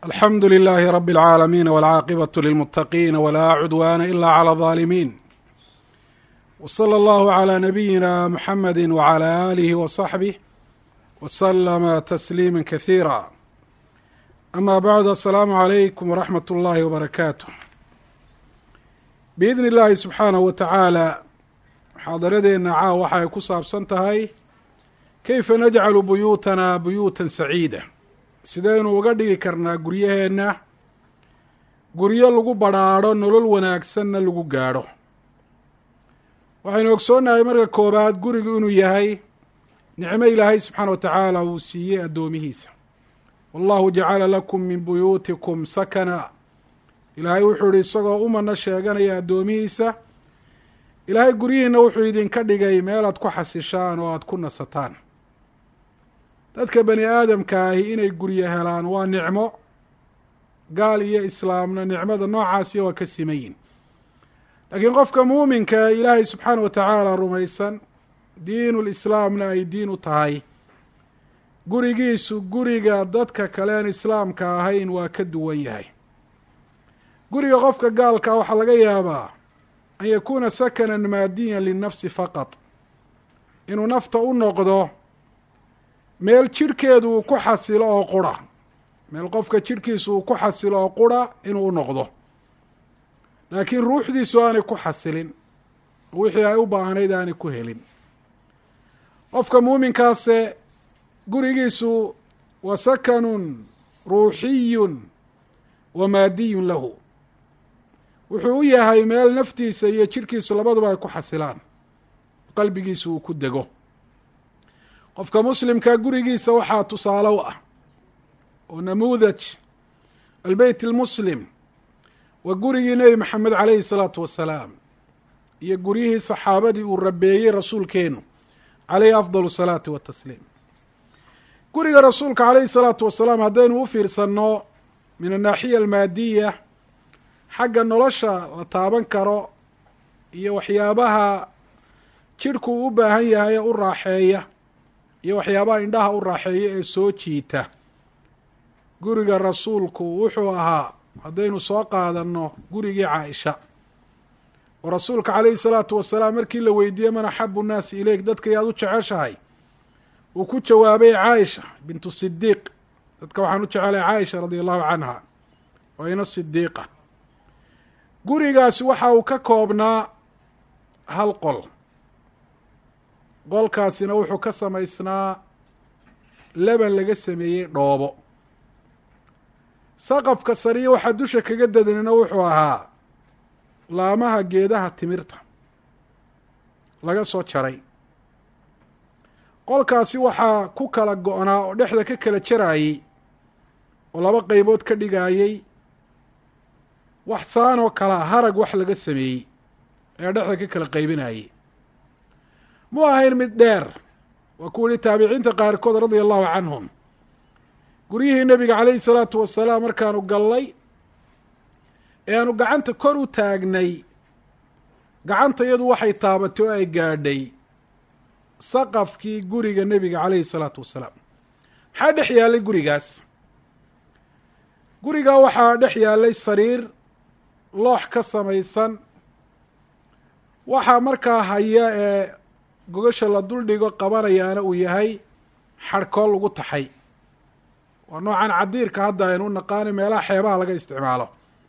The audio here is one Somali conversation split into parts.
alxamdu للh رb العاalمين والcاaqبة للمتقين ولا cdوان إlا عlى الظالمين وصلى الله عlى نبيina محمد وعlى آله وصحبه وسلم تسليما كثيرا أmا bعd السلام عlيكم ورحمة الlahi وبركاته بإذن الlahi سubحaanه وتaعaalى muxaadaradeena caaw waxay ku saabsan tahay kayfa najcalu buyuutana buyuuta saciida sidaynu uga dhigi karnaa guryaheenna guryo lagu badrhaadho nolol wanaagsanna lagu gaadho waxaynu ogsoonnahay marka koobaad gurigu inuu yahay nicmo ilaahay subxaana wa tacaala uu siiyey addoomihiisa wallahu jacala lakum min buyuutikum sakana ilaahay wuxuu yihi isagoo umana sheeganaya addoomihiisa ilaahay guryihiina wuxuu idinka dhigay meel aad ku xasishaan oo aada ku nasataan dadka bani aadamka ahi inay guryo helaan waa nicmo gaal iyo islaamna nicmada noocaasiya waa ka simayin laakiin qofka muuminka ee ilaahay subxaana wa tacaala rumaysan diinulislaamna ay diin u tahay gurigiisu guriga dadka kaleen islaamka ahayn waa ka duwan yahay guriga qofka gaalkaa waxaa laga yaabaa an yakuuna sakanan maadiyan linnafsi faqad inuu nafta u noqdo meel jidhkeedu uu ku xasilo oo qura meel qofka jidhkiisu uu ku xasilo oo qura inuu u noqdo laakiin ruuxdiisu aanay ku xasilin oo wixii ay u baahnayd aanay ku helin qofka muuminkaase gurigiisu wa sakanun ruuxiyun wa maadiyun lahu wuxuu u yahay meel naftiisa iyo jidhkiisu labaduba ay ku xasilaan qalbigiisu uu ku dego qofka muslimka gurigiisa waxaa tusaale u ah oo namuudaj albeyt almuslim waa gurigii nebi maxamed calayhi الsalaatu wasalaam iyo guryihii saxaabadii uu rabeeyey rasuulkeenu calayhi afdal الsalaati watasliim guriga rasuulka calayhi الsalaatu wasalaam haddaynu u fiirsanno min annaaxiya almaadiya xagga nolosha la taaban karo iyo waxyaabaha jidhku u baahan yahay ee u raaxeeya iyo waxyaabaha indhaha u raaxeeya ee soo jiita guriga rasuulku wuxuu ahaa haddaynu soo qaadanno gurigii caaisha oo rasuulka calayhi salaatu wasalaam markii la weydiiyey man axabu nnaasi ileyk dadka yaad u jeceshahay uu ku jawaabay caaisha bintu sidiiq dadka waxaan u jecelay caaisha radia allahu canha oo ina sidiiqa gurigaasi waxa uu ka koobnaa hal qol qolkaasina wuxuu ka samaysnaa leban laga sameeyey dhoobo saqafka sariya waxaa dusha kaga dadanina wuxuu ahaa laamaha geedaha timirta laga soo jaray qolkaasi waxaa ku kala go-naa oo dhexda ka kala jaraayey oo laba qeybood ka dhigayey wax saan oo kalea harag wax laga sameeyey ee dhexda ka kala qaybinayey mu ahayn mid dheer waa ku yihi taabiciinta qaarkood radia allahu canhum guryihii nebiga calayhi salaatu wasalaam markaanu gallay ee aanu gacanta kor u taagnay gacanta iyadu waxay taabatay oo ay gaadhay saqafkii guriga nebiga calayhi salaatu wasalaam maxaa dhex yaallay gurigaas gurigaa waxaa dhex yaallay sariir loox ka samaysan waxaa markaa haya ee gogasha la duldhigo qabanayaana uu yahay xadhkool lagu taxay waa noocan cadiirka hadda aynu u naqaano meelaha xeebaha laga isticmaalo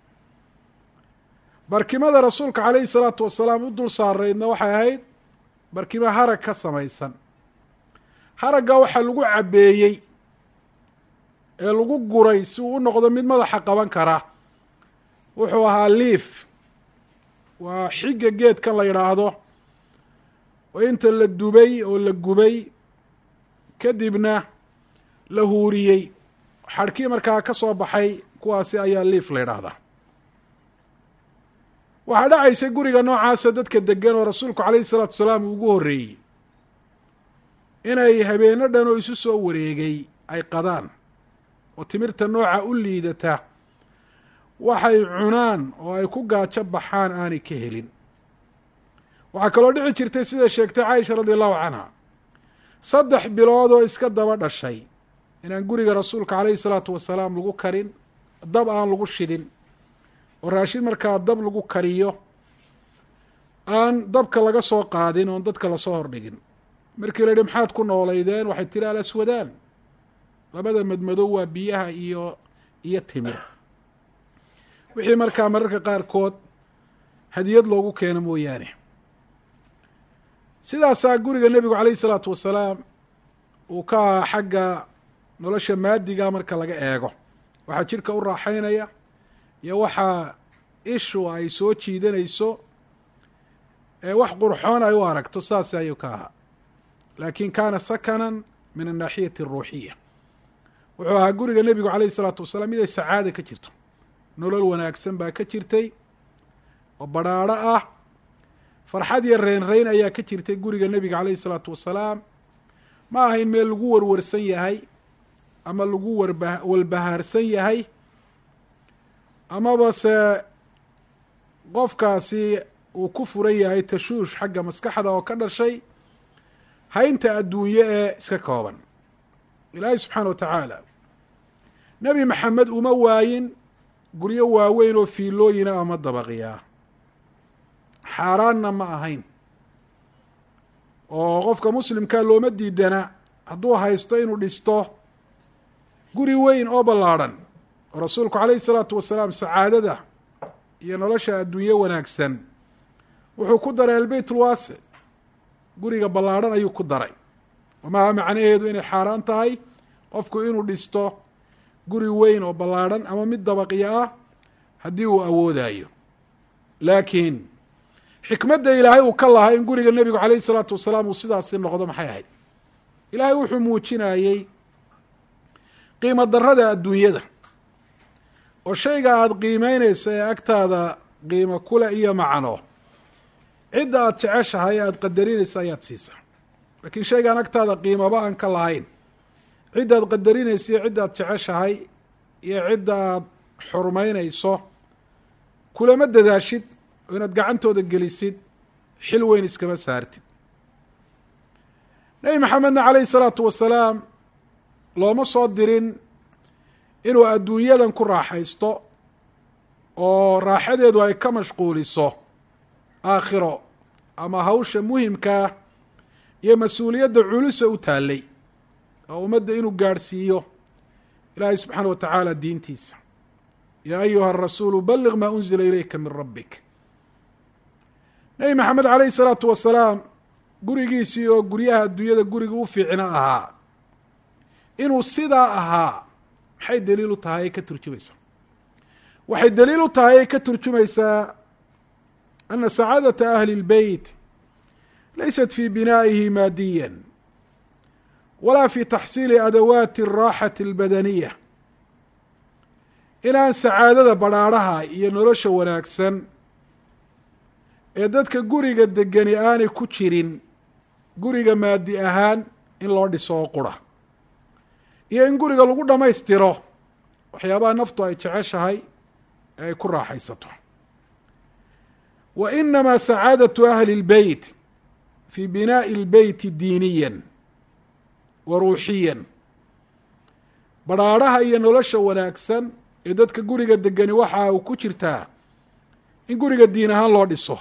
barkimada rasuulka calayhi salaatu wasalaam u dul saaraydna waxay ahayd barkimo harag ka samaysan haragga waxaa lagu cabbeeyey ee lagu guray si uu u noqdo mid madaxa qaban kara wuxuu ahaa liif waa xigga geedkan la yidhaahdo oo inta la dubay oo la gubay kadibna la huuriyey xadhkii markaa ka soo baxay kuwaasi ayaa liif la yidhaahdaa waxaa dhacaysay guriga noocaasa dadka degan oo rasuulku calayhi salaatu wasalaam uu ugu horreeyey inay habeeno dhan oo isu soo wareegay ay qadaan oo timirta nooca u liidata waxay cunaan oo ay ku gaajo baxaan aanay ka helin waxaa kaloo dhici jirtay sida sheegtay caaisha radia allahu canha 3 bilood oo iska daba dhashay inaan guriga rasuulka calayhi salaatu wasalaam lagu karin dab aan lagu shidin oo raashin markaa dab lagu kariyo aan dabka laga soo qaadin oon dadka lasoo hordhigin. markii la yihi maxaad ku noolaydeen waxay tihi alaswadaan, labada madmadow waa biyaha iyo timir, wixii markaa mararka qaarkood hadiyad loogu keeno mooyaane. sidaasaa guriga nebigu calayhi salaatu wasalaam uu ka ahaa xagga nolosha maadiga marka laga eego, waxaa jidhka u raaxaynaya iyo waxaa ishu ay soo jiidanayso wax qurxoon ay u aragto, saas ayuu ka ahaa. laakin kaana sakanan min annaaxiyati aruuxiya, wuxuu ahaa guriga nebigu calayhi salaatu wasalaam mid ay sacaada ka jirto, nolol wanaagsan baa ka jirtay oo badhaadho ah, farxad iyo reynreyn ayaa ka jirtay guriga nebiga calayhi salaatu wasalaam. ma ahayn meel lagu warwarsan yahay ama lagu walbahaarsan yahay, amaba se qofkaasi uu ku furan yahay tashuush xagga maskaxda oo ka dhashay haynta adduunye ee iska kooban. ilaahay subxaana wa tacaala nebi maxamed uma waayin guryo waaweyn oo fiilooyina ama dabaqiyaa, xaaraanna ma ahayn oo qofka muslimkaa looma diidana hadduu haysto inuu dhisto guri weyn oo ballaadhan. oo rasuulku calayhi salaatu wasalaam sacaadada iyo nolosha adduunye wanaagsan wuxuu ku daray albeyt ulwaasic, guriga ballaadhan ayuu ku daray. maaha macnaheedu inay xaaraan tahay qofku inuu dhisto guri weyn oo ballaadhan ama mid dabaqiyo ah haddii uu awoodayo, laakiin xikmadda ilaahay uu ka lahaa in guriga nebigu calayhi salaatu wasalaam uu sidaasi noqdo maxay ahayd? ilaahay wuxuu muujinayey qiimo darrada adduunyada, oo shayga aada qiimeyneysa ee agtaada qiimo kule iyo macno, cidda aada jeceshahay aada qadarinaysa ayaad siisaa. laakiin shaygaan agtaada qiimaba aan ka lahayn, cidda aad qadarinaysa iyo cidda aad jeceshahay iyo cidda aad xurmeynayso kulama dadaashid oo inaad gacantooda gelisid xil weyn iskama saartid. nebi maxamedna calayhi salaatu wasalaam looma soo dirin inuu adduunyadan ku raaxaysto oo raaxadeedu ay ka mashquuliso aakhiro ama hawsha muhimkaa iyo mas-uuliyadda culusa u taallay oo ummadda inuu gaadhsiiyo ilaahay subxaana wa tacaala diintiisa. yaa ayuha arasuulu balliq maa unzila ilayka min rabbik. nebi maxamed calayhi salaatu wasalaam gurigiisii oo guryaha adduunyada guriga u fiicna ahaa, inuu sidaa ahaa maxay daliil u tahay ay ka turjumaysaa? waxay daliil u tahay ay ka turjumaysaa ana sacaadata ahli اlbeyt laysat fi binaa'ihi maadiya walaa fi taxsiili adawaati الraaxati اlbadaniya, inaan sacaadada badhaadhaha iyo nolosha wanaagsan ee dadka guriga degani aanay ku jirin guriga maadi ahaan in loo dhiso oo qura, iyo in guriga lagu dhammaystiro waxyaabaha naftu ay jeceshahay ee ay ku raaxaysato. wa inamaa sacaadatu ahli اlbeyt fi binaa'i اlbeyti diiniya wa ruuxiya, badhaadhaha iyo nolosha wanaagsan ee dadka guriga degani waxa uu ku jirtaa in guriga diin ahaan loo dhiso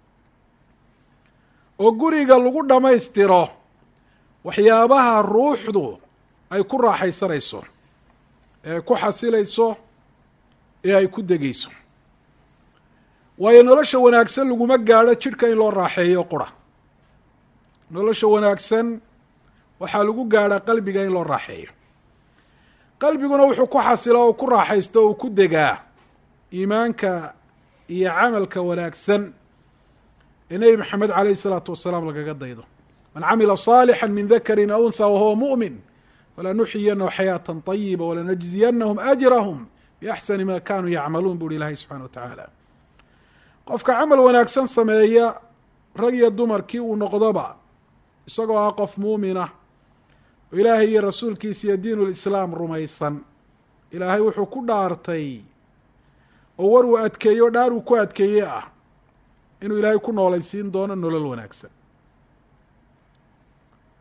oo guriga lagu dhammaystiro waxyaabaha ruuxdu ay ku raaxaysanayso, ee ku xasilayso, ee ay ku degeyso. waayo nolosha wanaagsan laguma gaadho jidhka in loo raaxeeyo qura, nolosha wanaagsan waxaa lagu gaadhaa qalbiga in loo raaxeeyo. qalbiguna wuxuu ku xasilaa oo ku raaxaysto oo ku degaa iimaanka iyo camalka wanaagsan ee nebi maxamed calayhi salaatu wasalaam lagaga daydo. man camila صaalixا min dakari aw untha wahuwa muؤmin falanuxyiyanahu xayaaةa طayiba walanajziyanahum ajrahum biaxsani ma kanuu yacmaluun bu uhi ilaahay subxana wa tacaala. qofka camal wanaagsan sameeya, rag iyo dumarkii uu noqdoba, isagoo ah qof muumina oo ilaahay iyo rasuulkiisa iyo diin ulislaam rumaysan, ilaahay wuxuu ku dhaartay oo war uu adkeeyo dhaar uu ku adkeeye ah inuu ilaahay ku noolaysiin doono nolol wanaagsan.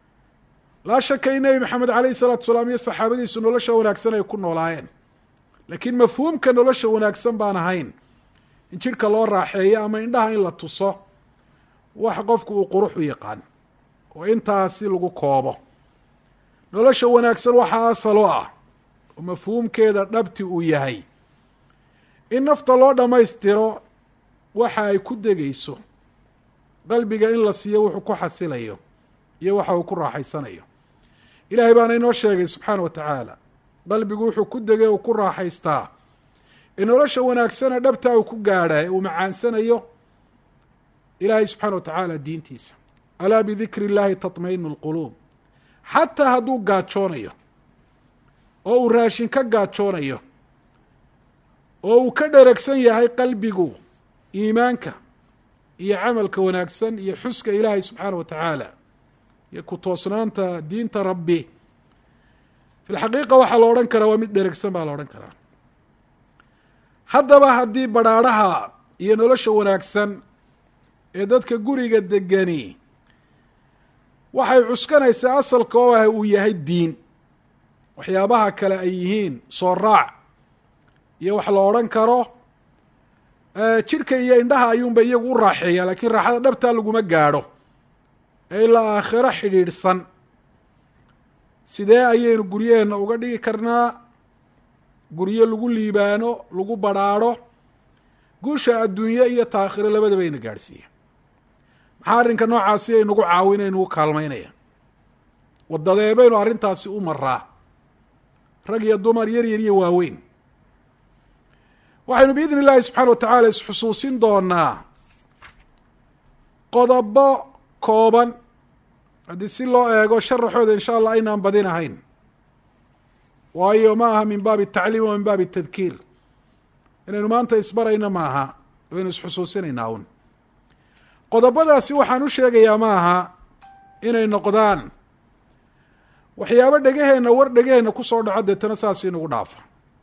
laa shaka in nebi maxamed calayhi salaatu wasalaam iyo saxaabadiisu nolosha wanaagsan ay ku noolaayeen, laakiin mafhuumka nolosha wanaagsan baan ahayn in jidhka loo raaxeeyo ama indhaha in la tuso wax qofku uu qurux u yaqaan oo intaasi lagu koobo. nolosha wanaagsan waxaa asal u ah oo mafhuumkeeda dhabti uu yahay in nafta loo dhammaystiro waxa ay ku degayso, qalbiga in la siiyo wuxuu ku xasilayo iyo waxa uu ku raaxaysanayo. ilaahay baana inoo sheegay subxaana wa tacaala qalbigu wuxuu ku degay uu ku raaxaystaa in nolosha wanaagsana dhabtaa uu ku gaadha uu macaansanayo ilaahay subxaana wa tacaala diintiisa. alaa bidikri illaahi tatmainu lquluub. xataa hadduu gaajoonayo oo uu raashin ka gaajoonayo oo uu ka dheragsan yahay qalbigu iimaanka iyo camalka wanaagsan iyo xuska ilaahay subxaana wa tacaala iyo ku toosnaanta diinta rabbi, fi lxaqiiqa waxaa la odhan karaa waa mid dheragsan baa la odhan karaa. haddaba haddii badhaadhaha iyo nolosha wanaagsan ee dadka guriga degani waxay cuskanaysaa asalka oo ah uu yahay diin, waxyaabaha kale ay yihiin soo raac iyo wax la odhan karo jidhka iyo indhaha ayuunba iyagu u raaxeeyaa, laakiin raaxada dhabtaa laguma gaadho ee ilaa aakhiro xidhiidhsan. sidee ayaynu guryaheenna uga dhigi karnaa guryo lagu liibaano, lagu badhaadho, guusha adduunye iyo taakhiro labadaba ayna gaadhsiiya? maxaa arrinka noocaasi ay nagu caawinaya, nagu kaalmaynaya? wadadee baynu arrintaasi u maraa, rag iyo dumar, yar yar iyo waaweyn? waxaynu biidni illaahi subxaana wa tacaala isxusuusin doonaa qodobo kooban, haddii si loo eego sharaxooda insha allah aynaan badinahayn, waayo ma aha min baabi atacliim wa min baabi atadkiir. inaynu maanta isbarayna maaha, waynu isxusuusinaynaa un. qodobadaasi waxaan u sheegayaa ma aha inay noqdaan waxyaabo dhegaheenna war dhegaheenna kusoo dhaco deetana saas inagu dhaafa.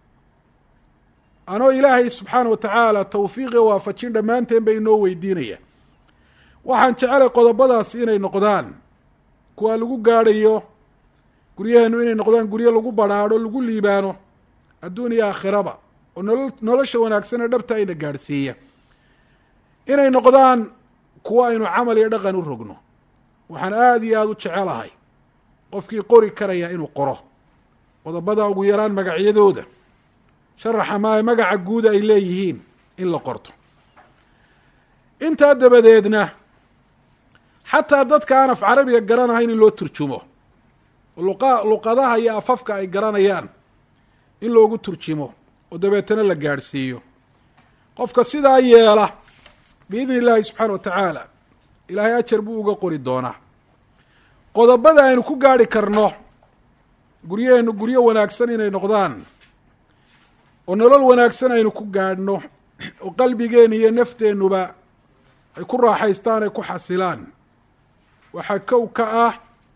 anoo ilaahay subxaana wa tacaala tawfiiqiyo waafajin dhammaanteen bay inoo weydiinaya. waxaan jecelay qodobadaasi inay noqdaan kuwa lagu gaadhayo guryaheenu, inay noqdaan guryo lagu badhaadho, lagu liibaano adduun iyo aakhiraba, oo nolosha wanaagsan ee dhabta ayna gaadhsiiya. inay noqdaan kuwa aynu camal iyo dhaqan u rogno. waxaan aada iyo aada u jecelahay qofkii qori karaya inuu qoro qodobada ugu yaraan magacyadooda, sharaxa maayo magaca guuda ay leeyihiin in la qorto. intaa dabadeedna xataa dadka aan af carabiga garanahayn in loo turjumo, luqadaha iyo afafka ay garanayaan in loogu turjimo oo dabeetana la gaadhsiiyo. qofka sidaa yeela biidni illaahi subxaana wa tacaala ilaahay ajar buu uga qori doonaa. qodobada aynu ku gaadhi karno guryaheenu guryo wanaagsan inay noqdaan oo nolol wanaagsan aynu ku gaadhno oo qalbigeena iyo nafteennuba ay ku raaxaystaan, ay ku xasilaan, waxaa kow ka ah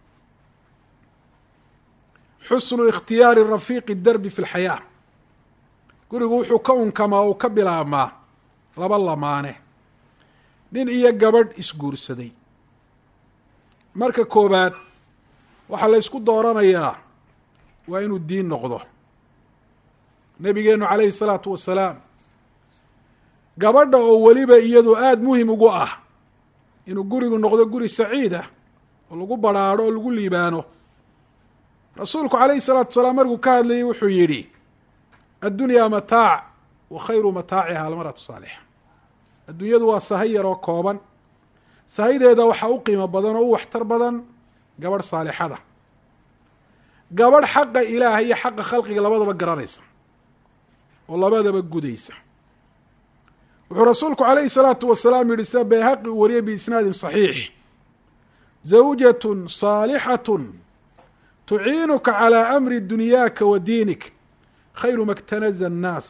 xusnu ikhtiyaari rafiiqi darbi fi lxayaa. gurigu wuxuu ka unkamaa uu ka bilaabmaa laba lamaane, nin iyo gabadh isguursaday. marka koobaad waxaa la ysku dooranayaa waa inuu diin noqdo. nabigeenu calayhi salaatu wasalaam gabadha oo weliba iyadu aada muhim ugu ah inuu gurigu noqdo guri saciid ah oo lagu badhaadho oo lagu liibaano, rasuulku calayhi salaatu wasalaam markuu ka hadlayay wuxuu yidhi addunyaa mataac wa khayru mataaciha almaratu saalixa. adduunyadu waa sahay yar oo kooban, sahaydeeda waxaa u qiimo badan oo u waxtar badan gabadh saalixada, gabadh xaqa ilaahay iyo xaqa khalqiga labadaba garanaysa oo labadaba gudaysa. wuxuu rasuulku calayhi salaatu wasalaam yihi sida bayhaqi uu wariyay biisnaadin saxiix, zawjatun saalixatun tuciinuka calaa amri dunyaaka wa diinik khayru ma ktanaza annaas.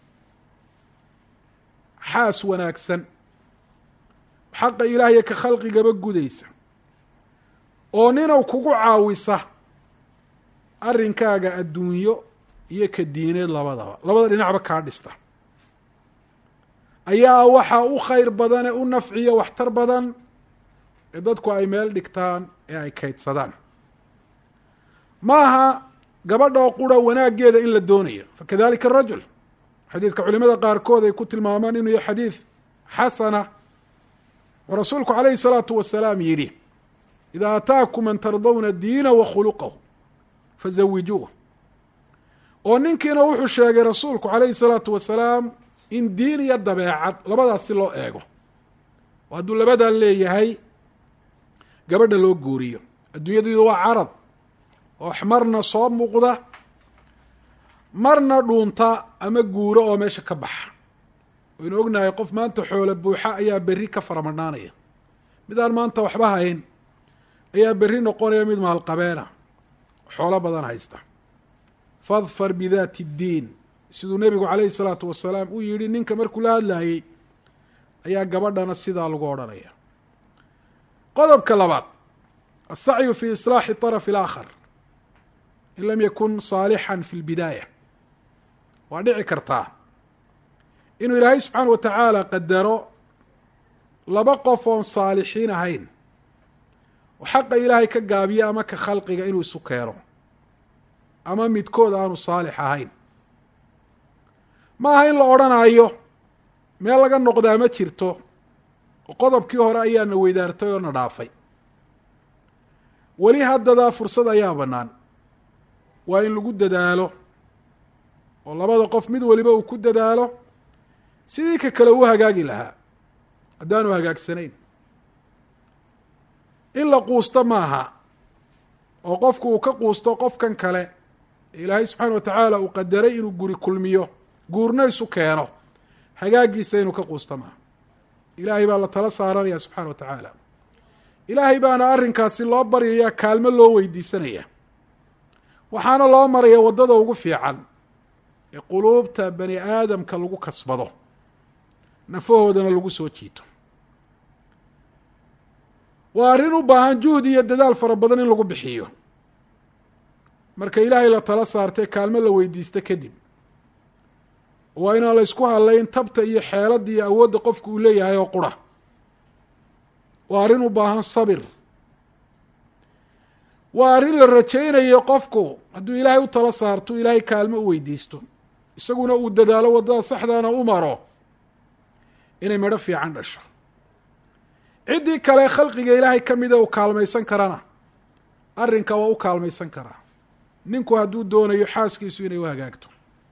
xaas wanaagsan, xaqa ilaahya ka khalqigaba gudaysa, oo ninaw kugu caawisa arrinkaaga adduunyo iyo ka diineed labadaba, labada dhinacba kaa dhista, ayaa waxaa u khayr badan ee u nafciya waxtar badan ee dadku ay meel dhigtaan ee ay kaydsadaan. maaha gabadha oo qura wanaaggeeda in la doonayo fakadalika arajul xadiidka culimada qaarkood ay ku tilmaamaan inuu yahay xadiid xasana oo rasuulku calayhi الsalaatu wasalaam yidhi idaa ataakum man tardawna diina wa khuluqahu fazawijuuh oo ninkiina wuxuu sheegay rasuulku calayhi الsalaatu wasalaam in diin iyo dabeecad labadaas si loo eego oo hadduu labadaa leeyahay gabadha loo guuriyo adduunyadooda waa carad oo marna soo muuqda marna dhuunta ama guuro oo meesha ka baxa waynu ognahay qof maanta xoolo buuxa ayaa berri ka faramadhaanaya mid aan maanta waxba hayn ayaa berri noqonaya mid maalqabeena xoolo badan haysta fadfar bidaati اddiin siduu nebigu calayhi الsalaatu wasalaam uu yidhi ninka markuu la hadlayey ayaa gabadhana sidaa lagu odhanaya qodobka labaad الsacyu fi iصlaaxi طaraf الآkhar in lam yakun صaalixا fi اlbidaaya waa dhici kartaa inuu ilaahay subxaana wa tacaala qadaro laba qof oon saalixiin ahayn oo xaqa ilaahay ka gaabiyo ama ka khalqiga inuu isu keeno ama midkood aanu saalix ahayn ma aha in la odhanaayo meel laga noqdaa ma jirto oo qodobkii hore ayaana weydaartay oo na dhaafay weli haddadaa fursad ayaa bannaan waa in lagu dadaalo oo labada qof mid waliba uu ku dadaalo sidii ka kale uu hagaagi lahaa haddaanu hagaagsanayn in la quusto maaha oo qofku uu ka quusto qofkan kale ilaahay subxaana wa tacaala uu qadaray inuu guri kulmiyo guurna isu keeno hagaagiisa inuu ka quusto maaha ilaahay baa la tala saaranaya subxaana wa tacaala ilaahay baana arrinkaasi loo baryaya kaalmo loo weydiisanaya waxaana loo maraya waddada ugu fiican ee quluubta bani aadamka lagu kasbado nafahoodana lagu soo jiito waa arrin u baahan juhdi iyo dadaal fara badan in lagu bixiyo marka ilaahay la tala saartay kaalmo la weydiista kadib waa inaan la ysku hadlayn tabta iyo xeeladda iyo awoodda qofku uu leeyahay oo qura waa arrin u baahan sabir waa arrin la rajaynayo qofku hadduu ilaahay u tala saarto ilaahay kaalmo u weydiisto isaguna uu dadaalo waddada saxdaana u maro inay midho fiican dhasho ciddii kale khalqiga ilaahay ka mida uu kaalmaysan karana arrinka waa u kaalmaysan karaa ninku hadduu doonayo xaaskiisu inay u hagaagto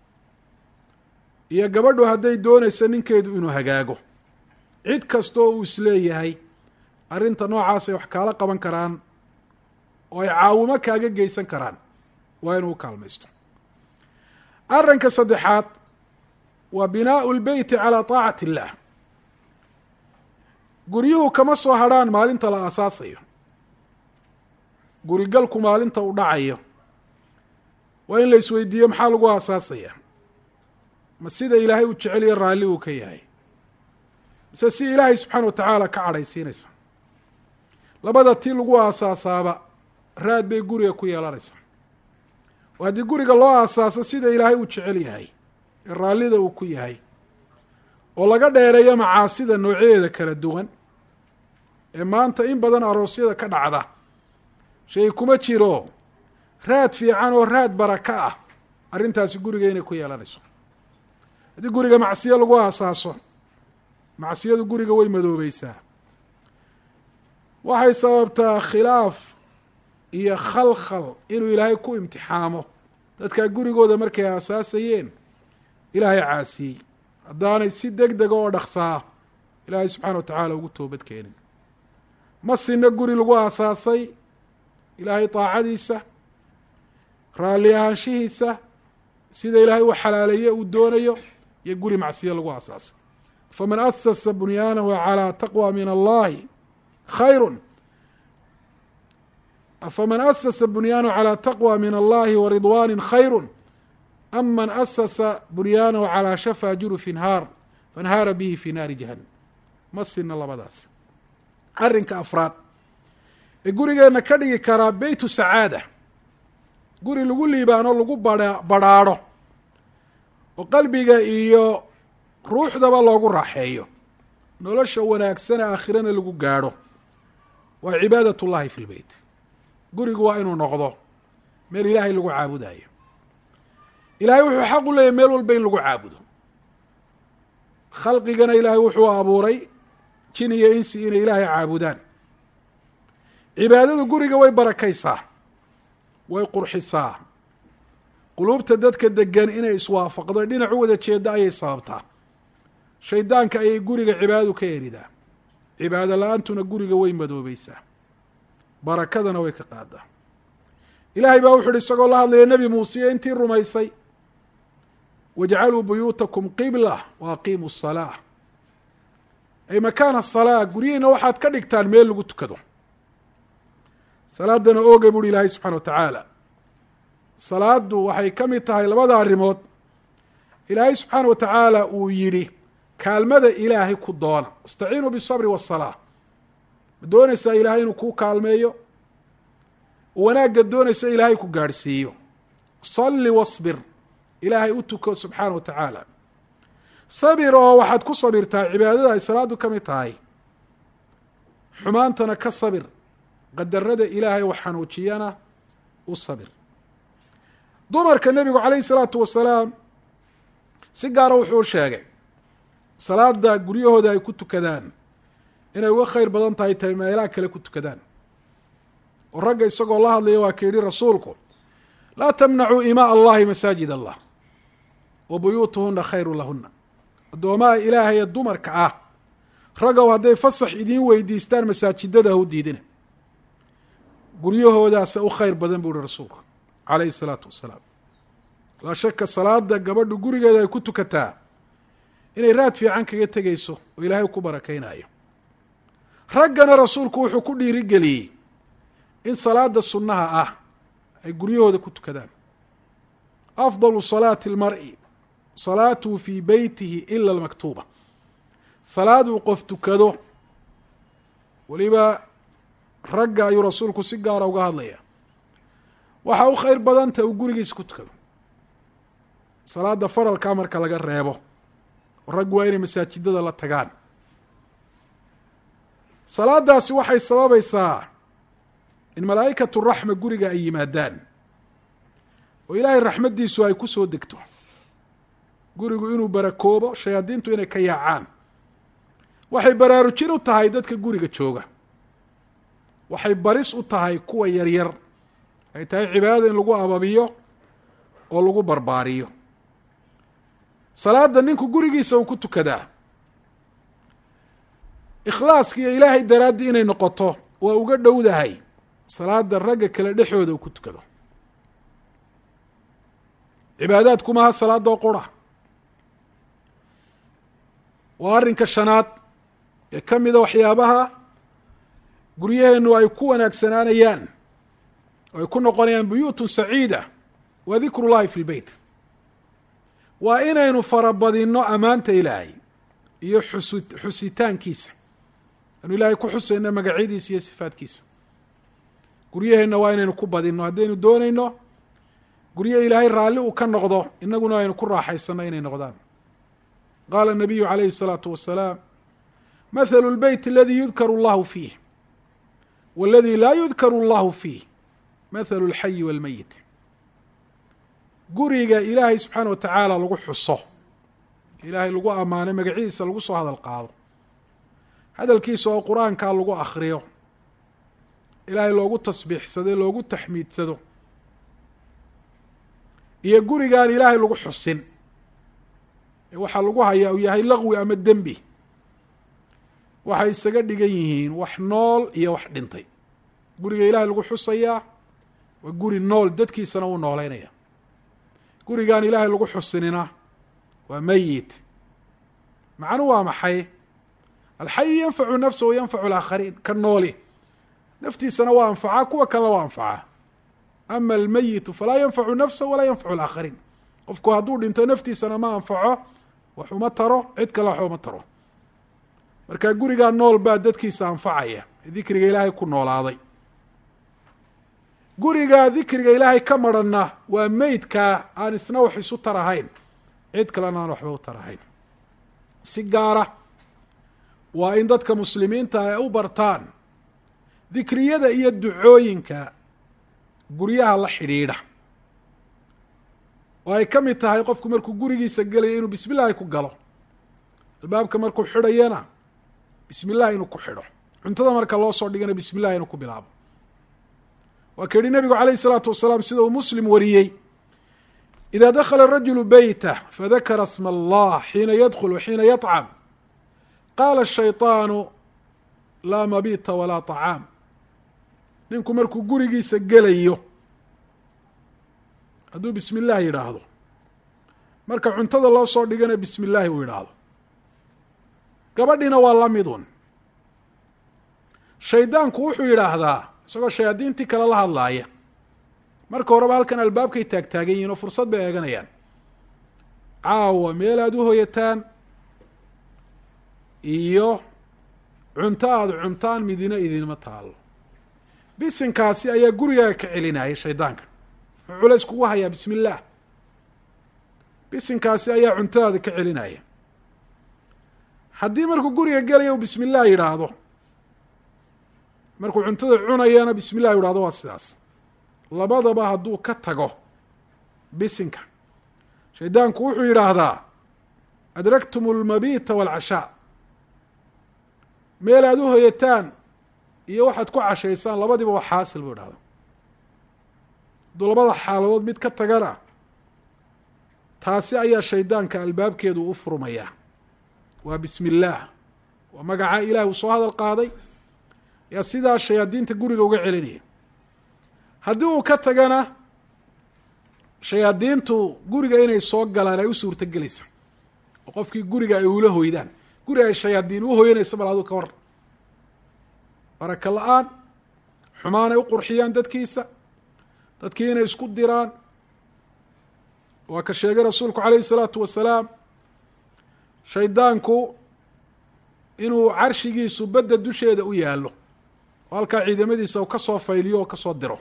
iyo gabadhu hadday doonayso ninkeedu inuu hagaago cid kastoo uu isleeyahay arrinta noocaasay wax kaala qaban karaan oo ay caawimo kaaga geysan karaan waa inuu u kaalmaysto arrinka saddexaad waa binaau lbeyti calaa taacati illaah guryuhu kama soo hadrhaan maalinta la aasaasayo gurigalku maalinta uu dhacayo waa in la isweydiiyo maxaa lagu aasaasaya ma sida ilaahay u jeceliyo raalli uu ka yahay mise si ilaahay subxaana wa tacaala ka cadhaysiinaysa labada tii lagu aasaasaaba raad bay guriga ku yeelanaysaa oo haddii guriga loo aasaaso sida ilaahay uu jecel yahay ee raallida uu ku yahay oo laga dheereeyo macaasida noocyadeeda kala duwan ee maanta in badan aroosyada ka dhacda shay kuma jiro raad fiican oo raad baraka ah arrintaasi guriga inay ku yeelanayso haddii guriga macsiyo lagu aasaaso macsiyadu guriga way madoobeysaa waxay sababtaa khilaaf iyo khalkhal inuu ilaahay ku imtixaamo dadkaa gurigooda markay aasaasayeen ilaahay caasiyey haddaanay si deg dega oo dhaqsaa ilaahay subxaana wa tacaala ugu toobad keenin ma sinna guri lagu aasaasay ilaahay daacadiisa raalli ahaanshihiisa sida ilaahay uu xalaaleeye uu doonayo iyo guri macsiye lagu aasaasay faman asasa bunyaanahu calىa taqwى min allahi khayru faman asasa bunyaanahu calىa taqwى min allahi waridwani khayru am man asasa bunyaanahu calىa shafaa jurufi nhaar fanhaara bihi fi naari jahannam ma sina labadaas arrinka afraad ee gurigeenna ka dhigi karaa beytu sacaada guri lagu liibaano lagu badrhaadho oo qalbiga iyo ruuxdaba loogu raaxeeyo nolosha wanaagsane aakhirana lagu gaadho waa cibaadat ullahi fi lbeyt gurigu waa inuu noqdo meel ilaahay lagu caabudayo. ilaahay wuxuu xaq u leeyahy meel walba in lagu caabudo. khalqigana ilaahay wuxuu abuuray jin iyo insi inay ilaahay caabudaan. cibaadada guriga way barakaysaa, way qurxisaa, quluubta dadka degan inay iswaafaqdo dhinac u wada jeeda ayay sababtaa. shaydaanka ayay guriga cibaadadu ka eridaa. cibaado la-aantuna guriga way madoobaysaa, barakadana way ka qaadaa. ilaahay baa wuxu uhi isagoo la hadlaya nebi muuse intii rumaysay, wajcaluu buyuutakum qibla wa aqiimu الsalaa, ay makaana asalaa, guryihiina waxaad ka dhigtaan meel lagu tukado. salaadana oogay buuhi ilaahay subxana wa tacaala. salaadu waxay ka mid tahay labada arrimood ilaahay subxaana wa tacaala uu yidhi kaalmada ilaahay ku doona, istaciinuu bisabri wasalaa. ma doonaysaa ilaahay inuu kuu kaalmeeyo, wanaagga doonaysa ilaahay ku gaadhsiiyo. salli wasbir, ilaahay u tuko subxaana wa tacaala. sabir oo waxaad ku sabirtaa cibaadada ay salaadu ka mid tahay. xumaantana ka sabir, qadarada ilaahay wax xanuujiyana u sabir. dumarka nebigu calayhi salaatu wasalaam si gaara wuxuu sheegay salaada guryahooda ay ku tukadaan inay uga khayr badan tahay tay meelaha kale ku tukadaan. oo ragga isagoo la hadlaya waa ka yidhi rasuulku, laa tamnacuu imaa allahi masaajid allah wa buyuutuhuna khayru lahuna. addoomaha ilaahay ee dumarka ah, raggow hadday fasax idiin weydiistaan masaajidada ha u diidina, guryahoodaasa u khayr badan buu ihi rasuulku calayhi salaatu wasalaam. laa shaka salaada gabadhu gurigeeda ay ku tukataa inay raad fiican kaga tegayso oo ilaahay ku barakaynayo. raggana rasuulku wuxuu ku dhiirigeliyey in salaada sunnaha ah ay guryahooda ku tukadaan. afdalu salaati اlmar'i salaatuhu fii beytihi ila almaktuuba. salaaduu qof tukado, weliba ragga ayuu rasuulku si gaara uga hadlaya, waxa u khayr badanta uu gurigiisa ku tukado. salaada faralkaa marka laga reebo, raggu waa inay masaajidada la tagaan. salaadaasi waxay sababaysaa in malaa'ikatu raxma guriga ay yimaadaan oo ilaahay raxmaddiisu ay ku soo degto, gurigu inuu barakoobo, shayaadiintu inay ka yaacaan. waxay baraarujin u tahay dadka guriga jooga, waxay baris u tahay kuwa yaryar, ay tahay cibaadada in lagu ababiyo oo lagu barbaariyo. salaada ninku gurigiisa uu ku tukadaa, ikhlaaskiiyo ilaahay daraaddii inay noqoto waa uga dhowdahay salaada ragga kale dhexooda uu ku tukado. cibaadaadku maaha salaadoo qura. waa arrinka shanaad ee ka mida waxyaabaha guryaheennu ay ku wanaagsanaanayaan oo ay ku noqonayaan buyuutun saciida, wa dikru llahi fi lbeyt. waa inaynu farabadinno ammaanta ilaahay iyo xusitaankiisa, anu ilaahay ku xusayno magacyadiisa iyo sifaadkiisa. guryaheenna waa inaynu ku badinno haddaynu doonayno guryo ilaahay raalli uu ka noqdo, innaguna aynu ku raaxaysanno inay noqdaan. qaala الnabiyu calayhi الsalaatu wasalaam, mathalu اlbeyt aladii yudkaru اllahu fiih waladii laa yudkaru اllahu fiih mathalu اlxayi wاlmeyit. guriga ilaahay subxaana wa tacaala lagu xuso, ilaahay lagu ammaano, magacidiisa lagu soo hadal qaado, hadalkiisa oo qur-aankaa lagu akriyo, ilaahay loogu tasbiixsado, loogu taxmiidsado, iyo gurigaan ilaahay lagu xusin waxaa lagu hayaa uu yahay laqwi ama dembi, waxay isaga dhigan yihiin wax nool iyo wax dhintay. guriga ilaahay lagu xusayaa waa guri nool, dadkiisana uu noolaynaya. gurigaan ilaahay lagu xusinina waa meyit. macnu waa maxay? alxayu yanfacu nafsa wa yanfacu alaakhariin. ka nooli naftiisana waa anfacaa, kuwa kalena waa anfacaa. ama almeyitu falaa yanfacu nafsa walaa yanfacu alaakhariin. qofku hadduu dhinto naftiisana ma anfaco, wax uma taro, cid kale wax uma taro. marka gurigaa nool baa dadkiisa anfacaya, dikriga ilaahay ku noolaaday. gurigaa dikriga ilaahay ka marhanna waa meydkaa aan isna wax isu tarahayn, cid kalena aan waxba u tarahayn. si gaara waa in dadka muslimiinta ay u bartaan dikriyada iyo ducooyinka guryaha la xidhiidha oo ay ka mid tahay qofku markuu gurigiisa gelayo inuu bismi llahi ku galo, albaabka markuu xidhayana bismi llahi inuu ku xidho, cuntada marka loo soo dhigana bismi llahi inuu ku bilaabo. waa ka yihi nabigu calayhi الsalaatu wasalaam sida uu muslim wariyey: إida dakla الrajulu beytah fadakara sma allah xiina yadkul waxiina yaطcam qaala الshayطaanu laa mabita walaa طacaam. ninku markuu gurigiisa gelayo hadduu bismi اllah yidhaahdo, marka cuntada loo soo dhigana bismi اllahi uu yidhaahdo, gabadhiina waa la midun. shaydaanku wuxuu yidhaahdaa isagoo shayaadiintii kale la hadlaaya, marka horeba halkan albaabkay taagtaagan yihin oo fursad bay eeganayaan. caawa meel aada u hoyataan iyo cunto aada cuntaan midina idinma taalo. bisinkaasi ayaa gurigaaga ka celinaya shaydaanka, wuxuu culays kugu hayaa bismi illaah. bisinkaasi ayaa cuntadaada ka celinaya. haddii markuu guriga gelaya u bismi illah yidhaahdo, markuu cuntada cunayana bismi illah yidhahdo, waa sidaas. labadaba hadduu ka tago bisinka, shaydaanku wuxuu yidhaahdaa adraktum اlmabita wاlcashaa, meel aada u hoyataan iyo waxaad ku cashaysaan labadiba waa xaasil buu idhahda. hadduu labada xaaladood mid ka tagana, taasi ayaa shaydaanka albaabkeedu u furmayaa. waa bismi illaah, waa magaca ilaah uu soo hadal qaaday, yaa sidaa shayaadiinta guriga uga celinaya. haddii uu ka tagana, shayaadiintu guriga inay soo galaan ay u suurto gelaysa, oo qofkii guriga ay ula hoydaan. guri ay shayaadiin u hoyanaysa bal aduu ka war, baraka la-aan, xumaan ay u qurxiyaan dadkiisa, dadkii inay isku diraan. waa ka sheegay rasuulku calayhi الsalaatu wasalaam, shaydaanku inuu carshigiisu badda dusheeda u yaallo, oo halkaa ciidamadiisa uu ka soo fayliyo oo ka soo diro.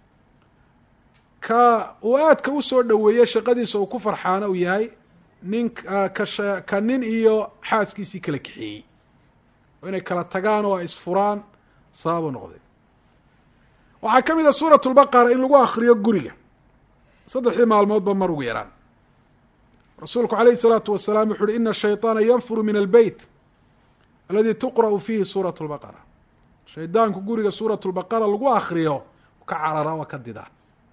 ka uu aadka u soo dhoweeye shaqadiisa uu ku farxaana uu yahay ka nin iyo xaaskiisii kala kaxeeyey, oo inay kala tagaan oo ay isfuraan sababu noqday. waxaa ka mid a suuraة الbaqara in lagu akriyo guriga 3 maalmoodba mar ugu yaraan. rasuulku calayhi الsalaatu wasalaam wuxu uhi ina الshayطaana yanfuru min albeyt aladi tuqra'u fiihi suuraة الbaqara. shaydaanku guriga suuraة الbaqara lagu akriyo ka carara waa ka didaa.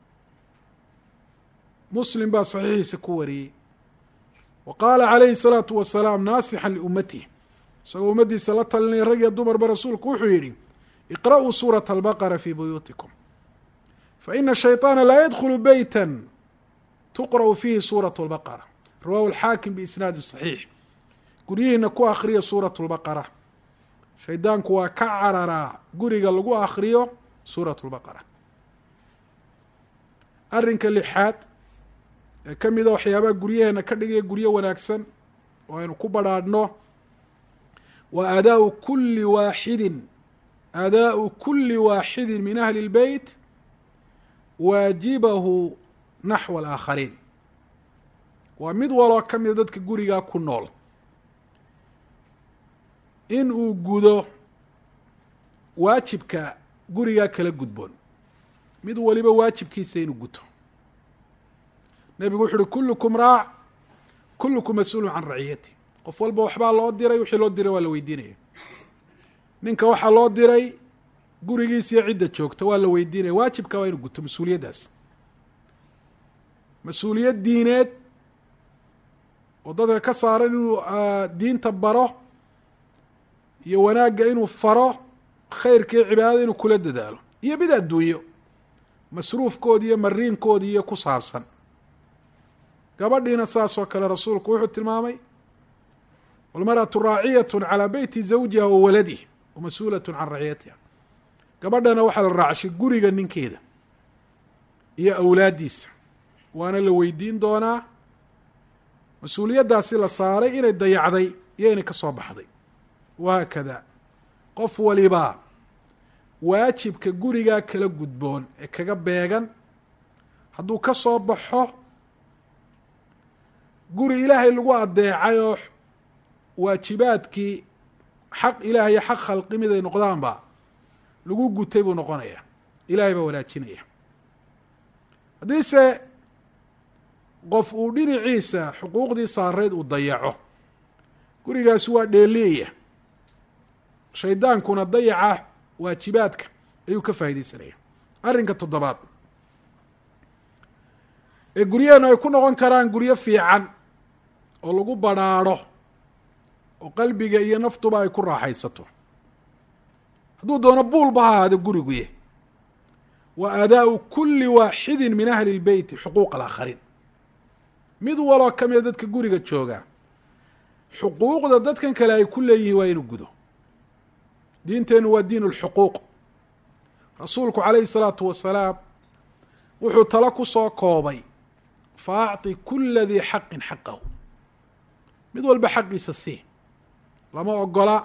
muslim baa saxiixiisa ku wariyey. wa qaala calayhi الsalaatu wasalaam naasixan liummatih, isagoo ummaddiisa la talinaya rag iyo dumarba, rasuulku wuxuu yidhi iqra'uu suuraة الbaqara fii buyuutikum faina الshayطaana laa yadkulu beyta tuqra'u fiihi suuraة الbaqara. rawahu alxaakim biisnaadi صaxiix. guryihiina ku akriya suuraة الbaqara, shaydaanku waa ka cararaa guriga lagu akriyo suuraة الbaqara. arrinka lixaad ee ka mida waxyaabaha guryaheena ka dhigaya guryo wanaagsan oo aynu ku badrhaadhno waa aadaau kuli waaxidin min ahli اlbeyt waajibahu naxwa alaakhariin. waa mid waloo ka mida dadka gurigaa ku nool in uu gudo waajibka gurigaa kala gudboon, mid waliba waajibkiisa inuu guto. nebigu wuxu uhi kullukum raac kullukum mas-uulun can raciyati. qof walba waxbaa loo diray, wixii loo diray waa la weydiinaya. ninka waxaa loo diray gurigiisa iyo cidda joogta waa la weydiinaya, waajibka waa inuu guto mas-uuliyaddaas. mas-uuliyad diineed oo dadka ka saaran inuu diinta baro iyo wanaagga inuu faro, khayrka iyo cibaadada inuu kula dadaalo, iyo mid adduunyo masruufkoodi iyo mariinkoodi iyo ku saabsan. gabadhiina saas oo kale rasuulku wuxuu tilmaamay walmarأaةu raaciyaة calىa beyti zawjiha wa waladih wamas-uulaة can raciyatiha. gabadhana waxaa la raacshay guriga ninkeeda iyo awlaaddiisa, waana la weydiin doonaa mas-uuliyaddaasi la saaray inay dayacday iyo inay ka soo baxday. wahaakada qof walibaa waajibka gurigaa kala gudboon ee kaga beegan hadduu ka soo baxo guri ilaahay lagu adeecay oo waajibaadkii xaq ilaah iyo xaq khalqi mid ay noqdaanba lagu gutay buu noqonaya, ilaahay baa wanaajinaya. haddiise qof uu dhinaciisa xuquuqdii saareed uu dayaco gurigaasi waa dheeliya, shaydaankuna dayaca waajibaadka ayuu ka faaidaysanaya. arrinka toddobaad ee guryaheenu ay ku noqon karaan guryo fiican oo lagu badrhaadho oo qalbiga iyo naftuba ay ku raaxaysato, hadduu doono buulba ha ahaado guriguye, wa aadaau kuli waaxidin min ahli lbeyti xuquuq alaakhariin. mid waloo ka mida dadka guriga jooga xuquuqda dadkan kale ay ku leeyihiin waa inuu gudo. diinteennu waa diin lxuquuq. rasuulku calayhi salaatu wasalaam wuxuu talo ku soo koobay fa acطi kula dii xaqin xaqahu, mid walba xaqiisa sii. lama ogola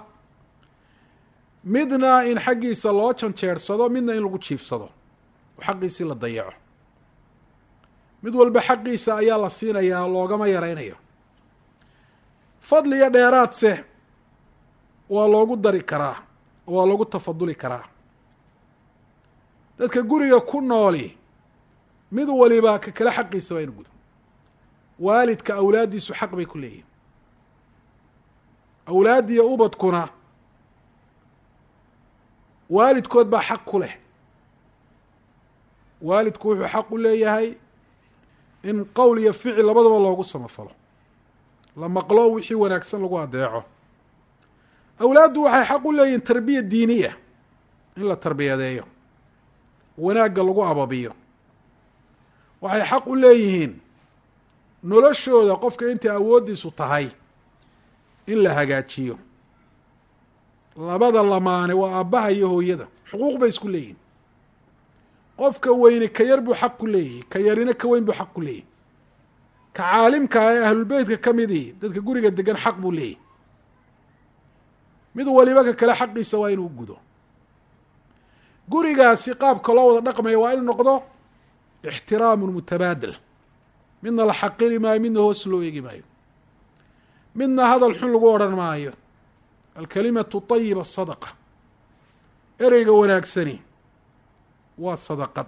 midna in xaggiisa loo janjeersado, midna in lagu jiifsado oo xaqiisii la dayaco. mid walba xaqiisa ayaa la siinayaa, loogama yaraynayo. fadliga dheeraadse waa loogu dari karaa, waa loogu tafaduli karaa. dadka guriga ku nooli mid waliba ka kale xaqiisa waa inu gudo. waalidka awlaaddiisu xaq bay ku leeyihin. awlaaddiiyo ubadkuna waalidkood baa xaq ku leh. waalidku wuxuu xaq u leeyahay in qowl iyo ficil labadaba loogu samafalo, la maqlo wixii wanaagsan lagu adeeco. awlaaddu waxay xaq u leeyihin tarbiya diiniya, in la tarbiyadeeyo, wanaagga lagu ababiyo. waxay xaq u leeyihiin noloshooda qofka intay awooddiisu tahay in la hagaajiyo. labada lamaane waa aabbaha iyo hooyada, xuquuq bay isku leeyihin. qofka weyni ka yar buu xaq ku leeyahy, ka yarina ka weyn buu xaq ku leeyahy. ka caalimka ee ahlulbeytka ka midii dadka guriga degan xaq buu leeyahy. mid waliba ka kale xaqiisa waa inuu gudo. gurigaasi qaabka loo wada dhaqmaya waa inuu noqdo ixtiraamun mutabaadil. midna la xaqiri maayo, midna hoos loo eegi maayo, midna hadal xun lagu odhan maayo. alkalimatu طayiba sadaqa. ereyga wanaagsani waa sadaqad.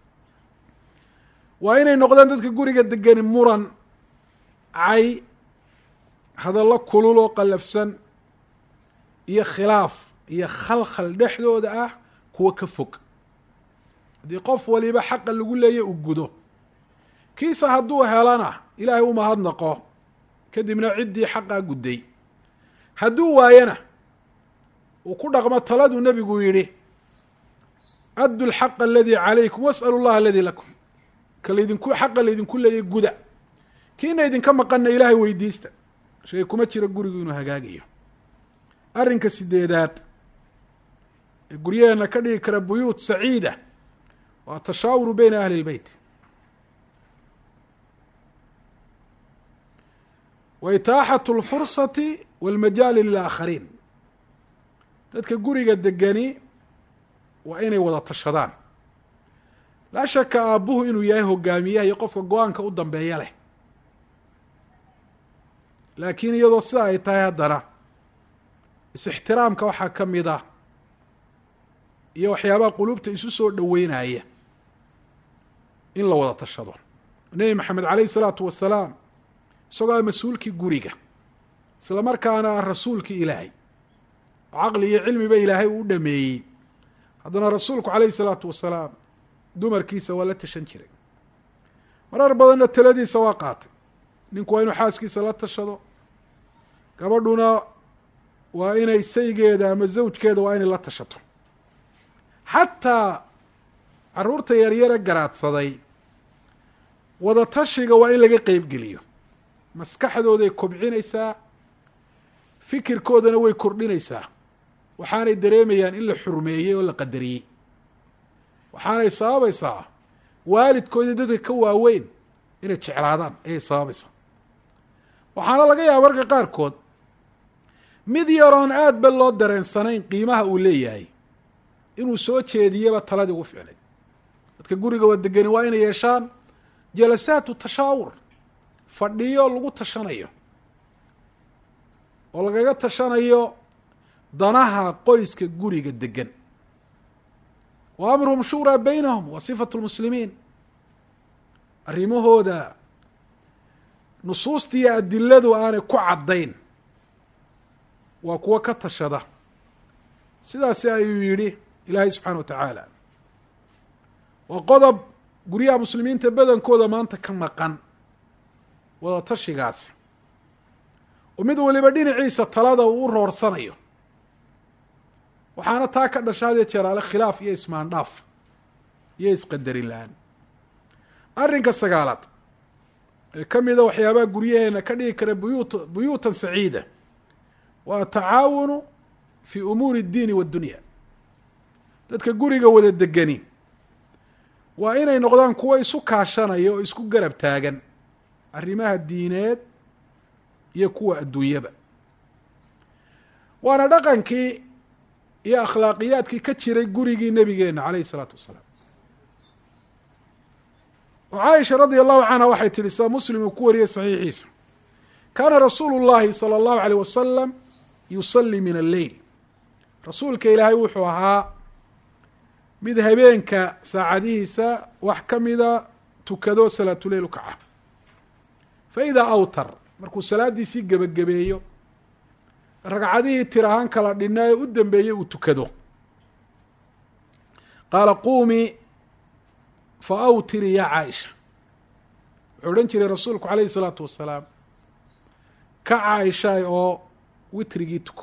waa inay noqdaan dadka guriga degani muran, cay, hadallo kulul oo qallafsan iyo khilaaf iyo khalkhal dhexdooda ah kuwa ka fog. haddii qof waliba xaqa lagu leeya u gudo, kiisa hadduu helana ilaahay u mahadnaqo, kadibna ciddii xaqaa gudday. hadduu waayana uu ku dhaqmo taladuu nebigu yidhi addu lxaqa aladii calaykum was'alu llaha aladii lakum. ka laydinku xaqa laydinku leeyay guda, kiina idinka maqanna ilaahay weydiista. shay kuma jira gurigu inuu hagaagayo. arrinka sideedaad ee guryaheena ka dhigi kara buyuut saciida waa tashaawuru beyna ahli lbeyt wa itaaxatu lfursati walmajaali lilaakhariin. dadka guriga degani waa inay wada tashadaan. laa shaka aabbuhu inuu yahay hogaamiyaha iyo qofka go-aanka u dambeeya leh, laakiin iyadoo sida ay tahay haddana is-ixtiraamka waxaa ka mid ah iyo waxyaabaha quluubta isu soo dhoweynaya in la wada tashado. nebi maxamed calayhi salaatu wasalaam isagoo mas-uulkii guriga isla markaana ah rasuulkii ilaahay oo caqli iyo cilmiba ilaahay uu dhameeyey, haddana rasuulku calayhi salaatu wasalaam dumarkiisa waa la tashan jiray. marar badanna taladiisa waa qaatay. ninku waa inuu xaaskiisa la tashado, gabadhuna waa inay saygeeda ama zawjkeeda waa inay la tashato. xataa carruurta yaryare garaadsaday wada tashiga waa in laga qeyb geliyo. maskaxdooday kobcinaysaa, fikirkoodana way kordhinaysaa. waxaanay dareemayaan in la xurmeeyey oo la qadariyey. waxaanay sababaysaa waalidkoodii dadka ka waaweyn inay jeclaadaan ayay sababaysaa. waxaana laga yaaba marka qaarkood mid yaroon aad ba loo dareensanayn qiimaha uu leeyahay inuu soo jeediyaba taladii ugu ficnay. dadka guriga waa degani waa inay yeeshaan jalasaatu tashaawur, fadhiyo lagu tashanayo oo lagaga tashanayo danaha qoyska guriga degan. wa amruhum shuuraa baynahum wa sifatu lmuslimiin. arrimahooda nusuusta iyo adiladu aanay ku caddayn waa kuwo ka tashada. sidaasi ayuu yidhi ilaahay subxaana wa tacaala. waa qodob guryaha muslimiinta badankooda maanta ka maqan wada tashigaasi, oo mid waliba dhinaciisa talada uu u roorsanayo, waxaana taa ka dhasha hadee jeeraale khilaaf iyo ismaandhaaf iyo isqadarin la-aan. arrinka sagaalaad ee ka mida waxyaabaha guryaheena ka dhigi kara buyuutan saciida waa atacaawunu fi umuuri اddiini waaddunya. dadka guriga wada degani waa inay noqdaan kuwo isu kaashanaya oo isku garab taagan arrimaha diineed iyo kuwa adduunyaba. waana dhaqankii iyo akhlaaqiyaadkii ka jiray gurigii nebigeena calayhi الsalaatu wasalaam. oo caaisha radia allahu canha waxay tihi sida muslim uu ku wariyey saxiixiisa, kaana rasuulu llahi salى اllahu alيyh wasalam yusalli min alleyl. rasuulka ilaahay wuxuu ahaa mid habeenka saacadihiisa wax ka mida tukado salaatuleyl u kaca. faidaa awtar, markuu salaadiisii gebagabeeyo ragcadihii tir ahaan kala dhinna ee u dambeeyey uu tukado, qaala quumii fa awtirii ya caaisha. wuxuu odhan jiray rasuulku calayhi الsalaatu wasalaam, ka caaishaay oo witrigii tuko.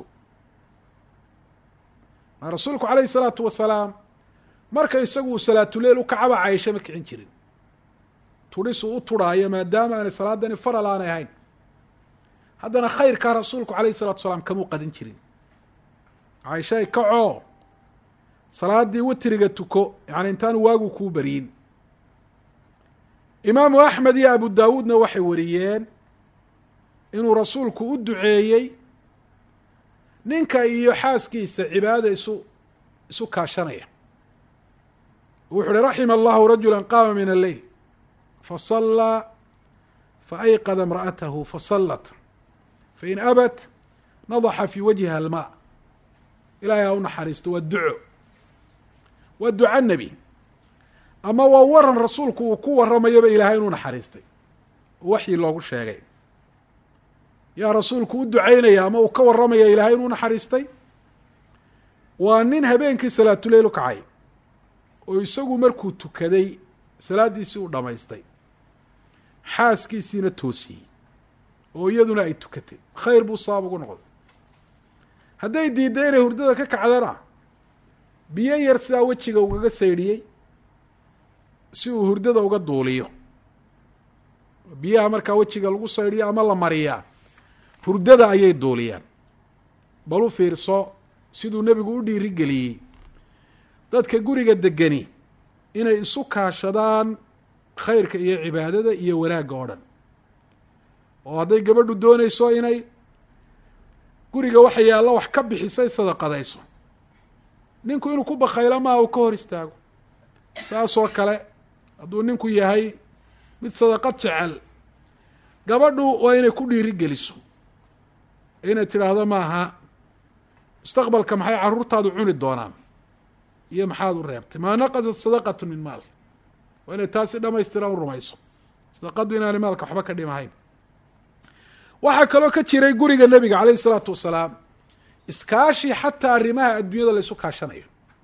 rasuulku calayhi الsalaatu wasalaam marka isagu uu salaatuleyl u kacaba caaisha ma kicin jirin, tudhisuu u turhaayo maadaama aanay salaadani faral aanay ahayn. haddana khayrkaa rasuulku calayhi الsalatu wasalaam kamuu qadin jirin. caaishaay kacoo salaadii witriga tuko, yani intaanu waagu kuu baryin. imaamu axmed iyo abu daawuudna waxay wariyeen inuu rasuulku u duceeyey ninka iyo xaaskiisa cibaadada isu kaashanaya. wuxu uhi raxima allahu rajula qaama min alleyl fasallaa faayqada imra'atahu fasallat fain abat nadaxa fii wajhiha almaa. ilaahay ha u naxariisto. waa duco, waa duca nebi, ama waa waran rasuulku uu ku warramayaba ilaahay inuu naxariistay oo waxyi loogu sheegay. yaa rasuulku u ducaynaya ama uu ka warramaya ilaahay inuu naxariistay. waa nin habeenkii salaatuleyl u kacay oo isagu markuu tukaday salaaddiisii u dhammaystay, xaaskiisiina toosiyey oo iyaduna ay tukatay. khayr buu sabab ugu noqday. hadday diidday inay hurdada ka kacdana biyo yar sidaa wejiga ugaga saydhiyey si uu hurdada uga duuliyo. biyaha markaa wejiga lagu saydhiyo ama la mariyaa hurdada ayay duuliyaan. bal u fiirso siduu nebigu u dhiiri geliyey dadka guriga degani inay isu kaashadaan khayrka iyo cibaadada iyo wanaagga oo dhan. oo hadday gabadhu doonayso inay guriga waxa yaalla wax ka bixisay sadaqadayso, ninku inuu ku bakaylo maaha uu ka hor istaago. saasoo kale hadduu ninku yahay mid sadaqad jecel, gabadhu waa inay ku dhiiri geliso, inay tidhaahdo maaha mustaqbalka maxay carruurtaadu cuni doonaan iyo maxaad u reebtay. maa naqadat sadaqatu min maal. waa inay taasi dhamaystiran u rumayso, sadaqaddu inaanay maalka waxba ka dhimahayn. waxaa kaloo ka jiray guriga nebiga calayhi الsalaatu wasalaam iskaashi xataa arrimaha adduunyada la isu kaashanayo.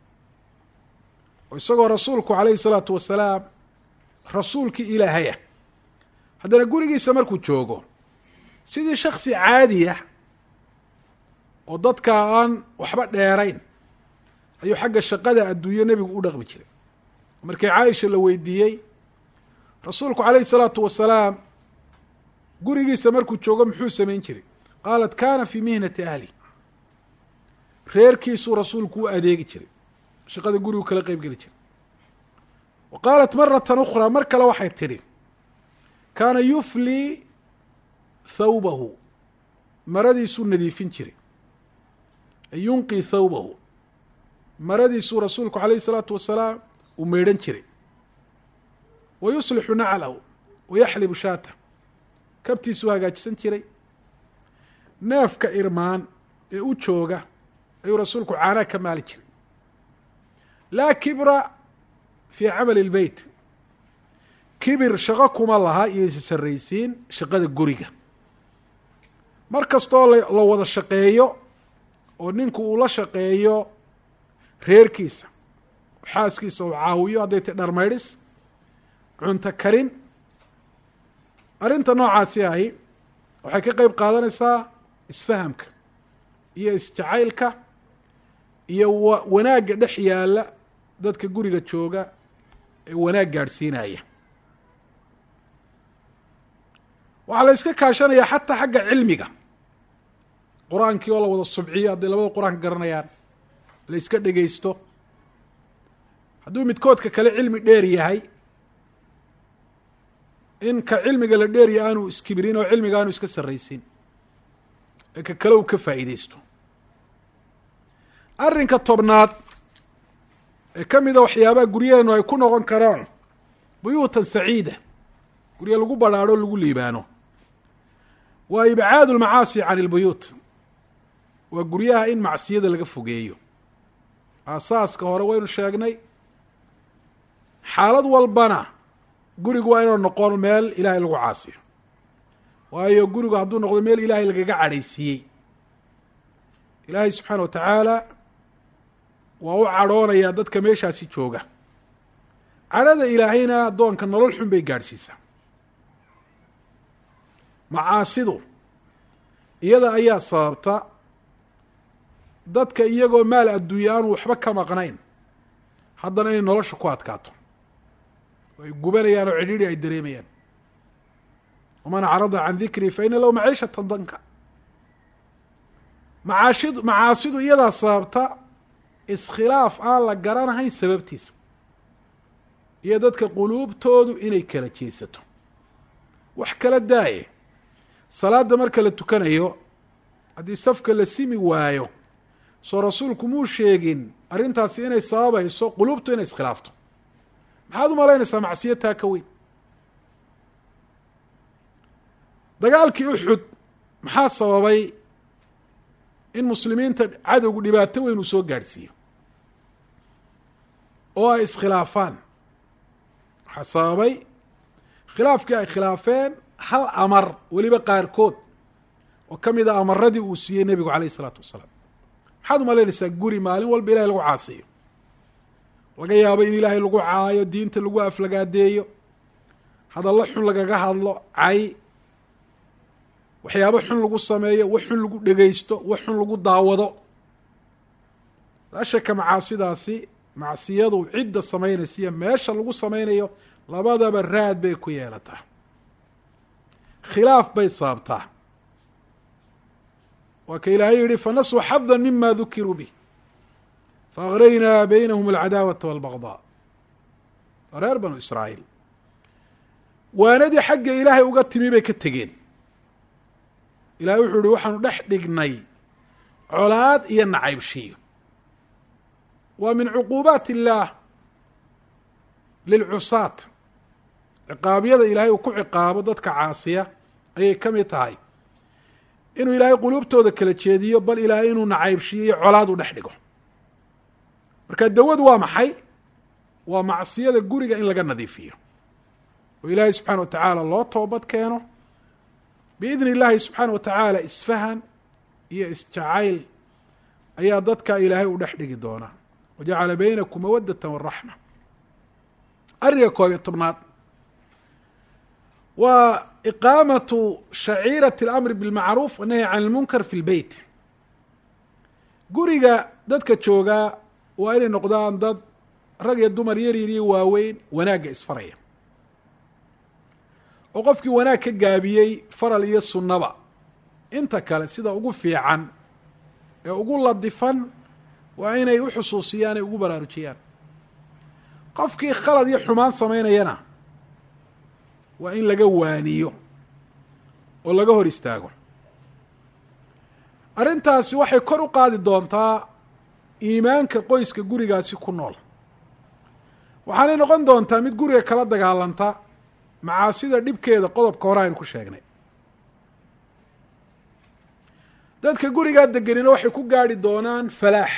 oo isagoo rasuulku calayhi الsalaatu wasalaam rasuulkii ilaahaya, haddana gurigiisa markuu joogo sidii shaksi caadi ah oo dadka aan waxba dheerayn ayuu xagga shaqada adduunye nebigu u dhaqmi jiray. markii caaisha la weydiiyey rasuulku calayhi الsalaatu wasalaam gurigiisa markuu joogo muxuu samayn jiray, qaalat kaana fii mihnati ahli. reerkiisuu rasuulku u adeegi jiray, shaqada gurigu kala qeyb geli jiray. wa qaalat maratan ukhraa, mar kale waxay tidhi kaana yuflii thawbahu, maradiisuu nadiifin jiray. yunqii thawbahu, maradiisuu rasuulku calayhi الsalaatu wasalaam uu meydhan jiray. wa yuslixu naclahu wayaxlibu shaata, kabtiisuu hagaajisan jiray. neefka irmaan ee u jooga ayuu rasuulku caanaa ka maali jiray. laa kibra fii camali اlbeyt, kibir shaqo kuma laha iyo issarraysiin shaqada guriga mar kastoo la wada shaqeeyo oo ninku uu la shaqeeyo reerkiisa xaaskiisa uu caawiyo hadday tay dharmaydhis cunto karin arrinta noocaasi ahi waxay ka qeyb qaadanaysaa isfahamka iyo isjacaylka iyo wanaagga dhex yaalla dadka guriga jooga ee wanaag gaadhsiinaya waxaa la iska kaashanayaa xataa xagga cilmiga qur-aankii oo la wada subciyo hadday labada qur-aanka garanayaan la iska dhegaysto hadduu midkoodka kale cilmi dheer yahay in ka cilmiga la dheerya aanu iskibirin oo cilmiga aanu iska sarraysin ee ka kale uu ka faa'iidaysto arrinka tobnaad ee ka mida waxyaabaha guryaheenu ay ku noqon karaan buyuutan saciida gurya lagu badhaadho lagu liibaano waa ibcaadu almacaasi can ilbuyuut waa guryaha in macsiyada laga fogeeyo aasaaska hore waynu sheegnay xaalad walbana gurigu waa inuu noqon meel ilaahay lagu caasiyo waayo gurigu hadduu noqdo meel ilaahay lagaga cadhaysiiyey ilaahay subxaana wa tacaala waa u cadhoonayaa dadka meeshaasi jooga cadhada ilaahayna addoonka nolol xun bay gaadhsiisaa macaasidu iyada ayaa sababta dadka iyagoo maal adduunya aanu waxba ka maqnayn haddana inay nolosha ku adkaato ay gubanayaan oo cidhiidhi ay dareemayaan waman acrada can dikrii fa ina lahu maciishatan danka macaasidu iyadaa sababta iskhilaaf aan la garanahayn sababtiisa iyo dadka quluubtoodu inay kala jeesato wax kala daaye salaada marka la tukanayo haddii safka la simi waayo soo rasuulku muu sheegin arrintaasi inay sababayso quluubtu inay iskhilaafto maxaad u malaynaysaa macsiya taa ka weyn dagaalkii uxud maxaa sababay in muslimiinta cadowgu dhibaato weyn uu soo gaadhsiiyo oo ay iskhilaafaan waxaa sababay khilaafkii ay khilaafeen hal amar weliba qaarkood oo ka mid a amaradii uu siiyey nebigu calayh isalaatu wasalaam maxaad u malaynaysaa guri maalin walba ilahay lagu caasiyo laga yaabo in ilaahay lagu caayo diinta lagu aflagaadeeyo hadallo xun lagaga hadlo cay waxyaabo xun lagu sameeyo wax xun lagu dhegaysto wax xun lagu daawado laa shaka macaasidaasi macsiyadu cidda samaynaysa iyo meesha lagu samaynayo labadaba raad bay ku yeelataa khilaaf bay sababtaa waa ka ilaahay yihi fanasuu xada mima dukiruu bih faagraynaa baynahum alcadaawata walbagdaa reer banu israa'iil waanadii xagga ilaahay uga timi bay ka tegeen ilahay wuxuu yihi waxaanu dhex dhignay colaad iyo nacaybshiyo waa min cuquubaat illaah lilcusaat ciqaabyada ilaahay uu ku ciqaabo dadka caasiya ayay ka mid tahay inuu ilaahay quluubtooda kala jeediyo bal ilaahay inuu nacaybshiyo iyo colaad u dhex dhigo marka dawadu waa maxay waa macsiyada guriga in laga nadiifiyo oo ilaahay subxaana wa tacaala loo toobad keeno biidni illaahi subxaana wa tacaala isfahan iyo isjacayl ayaa dadka ilaahay u dhex dhigi doonaa wajacala baynakum mawadata waraxma ariga 11 waa iqaamatu shaciirati اlamri bilmacruuf wanahyi can lmunkar fi lbeyt guriga dadka joogaa waa inay noqdaan dad rag iyo dumar yaryar iyo waaweyn wanaagga isfaraya oo qofkii wanaag ka gaabiyey faral iyo sunnaba inta kale sida ugu fiican ee ugu ladifan waa inay u xusuusiyaan ay ugu baraarujiyaan qofkii khalad iyo xumaan samaynayana waa in laga waaniyo oo laga hor istaago arrintaasi waxay kor u qaadi doontaa iimaanka qoyska gurigaasi ku nool waxaanay noqon doontaa mid guriga kala dagaalanta macaasida dhibkeeda qodobka hore aynu ku sheegnay dadka gurigaa degenina waxay ku gaadhi doonaan falaax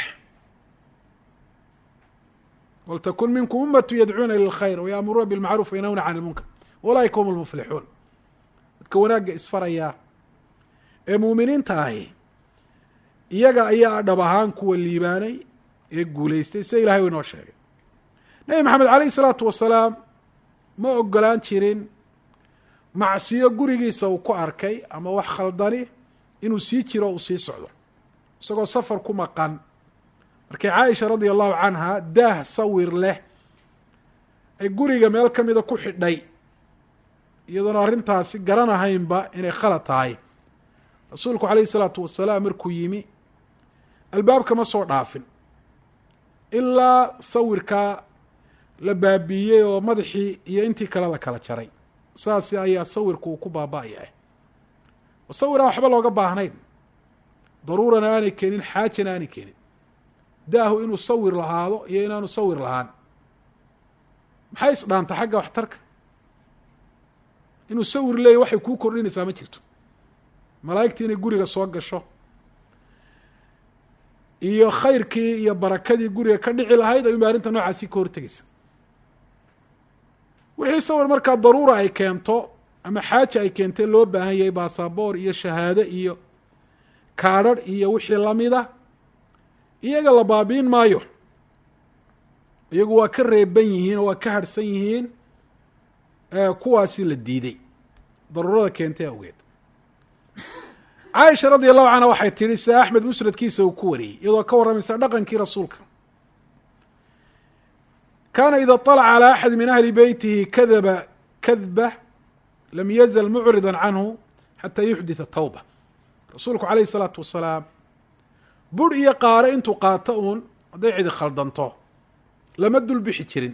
waltakun minkum ummatu yadcuuna ila lkhayr wayaamuruuna bilmacruuf wayanhawna can ilmunkar ulaa'ika hum almuflixuun dadka wanaagga isfaraya ee muuminiinta ahi iyaga ayaa dhab ahaan kuwa liibaanay ee guulaystay sida ilahay u inoo sheegay. nebi maxamed calayhi isalaatu wasalaam ma ogolaan jirin macsiyo gurigiisa uu ku arkay ama wax khaldani inuu sii jiro uu sii socdo isagoo safar ku maqan. markay caaisha radia allahu canha daah sawir leh ay guriga meel ka mida ku xidhay iyadoona arrintaasi garanahaynba inay khalad tahay, rasuulku calayhi isalaatu wasalaam markuu yimi albaabka ma soo dhaafin ilaa sawirkaa la baabiiyey oo madaxii iyo intii kale la kala jaray. saas ayaa sawirku uu ku baaba-yahay. sawiraan waxba looga baahnayn, daruurana aanay keenin, xaajana aanay keenin. daahu inuu sawir lahaado iyo inaanu sawir lahaan maxay isdhaanta xagga waxtarka? inuu sawir leeyahy waxay kuu kordhinaysaa ma jirto. malaa'igtii inay guriga soo gasho iyo khayrkii iyo barakadii guriga ka dhici lahayd ayuunba arrinta noocaasi ka hortegaysa. wixii sawir markaa daruura ay keento ama xaaja ay keentee loo baahan yahay baasaboor iyo shahaado iyo kaadharh iyo wixii lamida iyaga la baabiin maayo, iyagu waa ka reeban yihiin oo waa ka harhsan yihiin kuwaasi la diiday daruurada keentay awgeed. caaisha radia allahu canha waxay tihi sida axmed musnadkiisa uu ku wariyey iyadoo ka warramaysa dhaqankii rasuulka, kaana ida طalaca calى axadi min ahli beytihi kadaba kadba lam yazal mucrida canhu xata yuxditha tawba. rasuulku calayhi الsalaatu wasalaam bur iyo qaare intuu qaato uun hadday cidi khaldanto lama dul bixi jirin,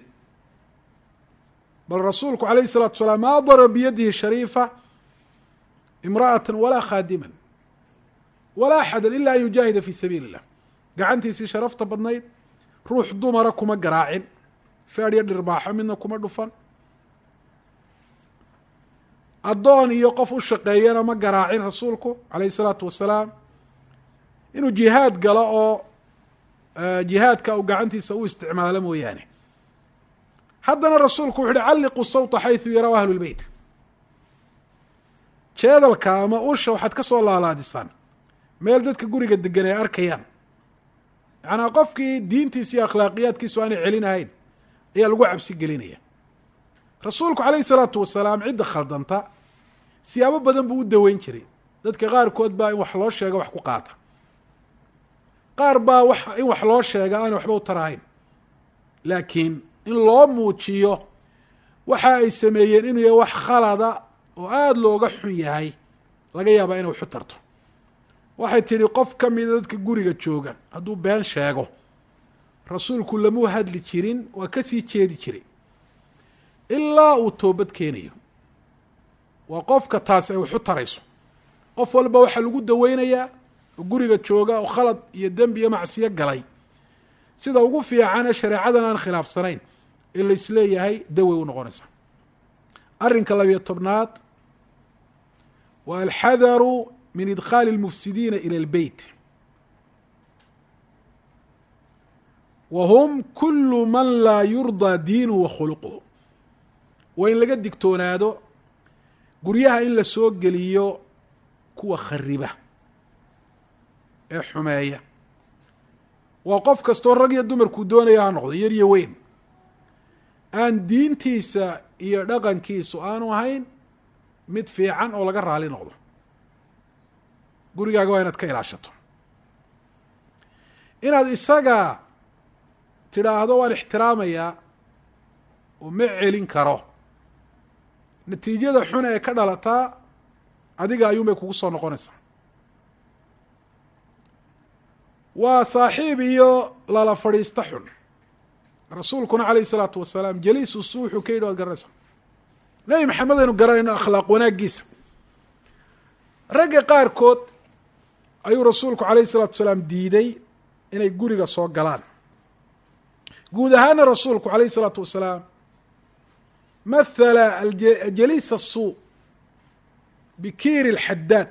bal rasuulku calayhi الsalaatu wasalaam maa daraba biyadihi shariifa imra'ata walaa khaadiman walaa axada ila an yujaahida fi sabiili الlah. gacantiisii sharafta badnayd ruux dumara kuma garaacin, feedhyo dhirbaaxo midna kuma dhufan, addoon iyo qof u shaqeeyana ma garaacin rasuulku calayhi الsalaatu wasalaam. inuu jihaad galo oo jihaadka uu gacantiisa u isticmaalo mooyaane. haddana rasuulku wuxu uhi calliqu sawta xayثu yaraw ahlu lbeyt. jeedalka ama usha waxaad ka soo laalaadisaan meel dadka guriga degan ay arkayaan. yacanaa qofkii diintiisa iyo akhlaaqiyaadkiisu aanay celinahayn ayaa lagu cabsi gelinaya. rasuulku calayhi الsalaatu wasalaam cidda khaldanta siyaabo badan buu u daweyn jiray. dadka qaarkood baa in wax loo sheego wax ku qaata, qaar baa in wax loo sheega aanay waxba u tarahayn, laakiin in loo muujiyo waxa ay sameeyeen inuu yahay wax khalada oo aada looga xun yahay laga yaabaa inay waxu tarto. waxay tidhi qof ka mida dadka guriga jooga hadduu been sheego rasuulku lamuu hadli jirin, waa ka sii jeedi jiray ilaa uu toobad keenayo. waa qofka taasi ay waxu tarayso. qof walba waxaa lagu daweynayaa oo guriga jooga oo khalad iyo dembi iyo macsiyo galay sida ugu fiicane shareecadan aan khilaafsanayn in la isleeyahay dawey u noqonaysa. arrinka 12aad waa alxadaru min idkhaali اlmufsidiina ilى اlbeyt wa hum kulu man laa yurdaa diinuhu wa khuluquhu. waa in laga digtoonaado guryaha in la soo geliyo kuwa khariba ee xumeeya. waa qof kastoo rag iyo dumarkuu doonaya ha noqdo yar iyo weyn, aan diintiisa iyo dhaqankiisu aanu ahayn mid fiican oo laga raali noqdo. gurigaaga waa inaad ka ilaashato. inaad isaga tidhaahdo waan ixtiraamayaa oo ma celin karo, natiijada xun ee ka dhalataa adiga ayuunbay kugu soo noqonaysaa. waa saaxiib iyo lala fadhiista xun. rasuulkuna calayhi الsalaatu wasalaam jaliisu suu wuxuu ka yidhi waad garanaysaa. nebi maxamed aynu garanayno akhlaaq wanaaggiisa. ragga qaarkood ayuu rasuulku calayhi الsalaatu wasalaam diiday inay guriga soo galaan. guud ahaana rasuulku calayhi الsalaatu wasalaam mathala jaliis الsuu bikiiri اlxadaad.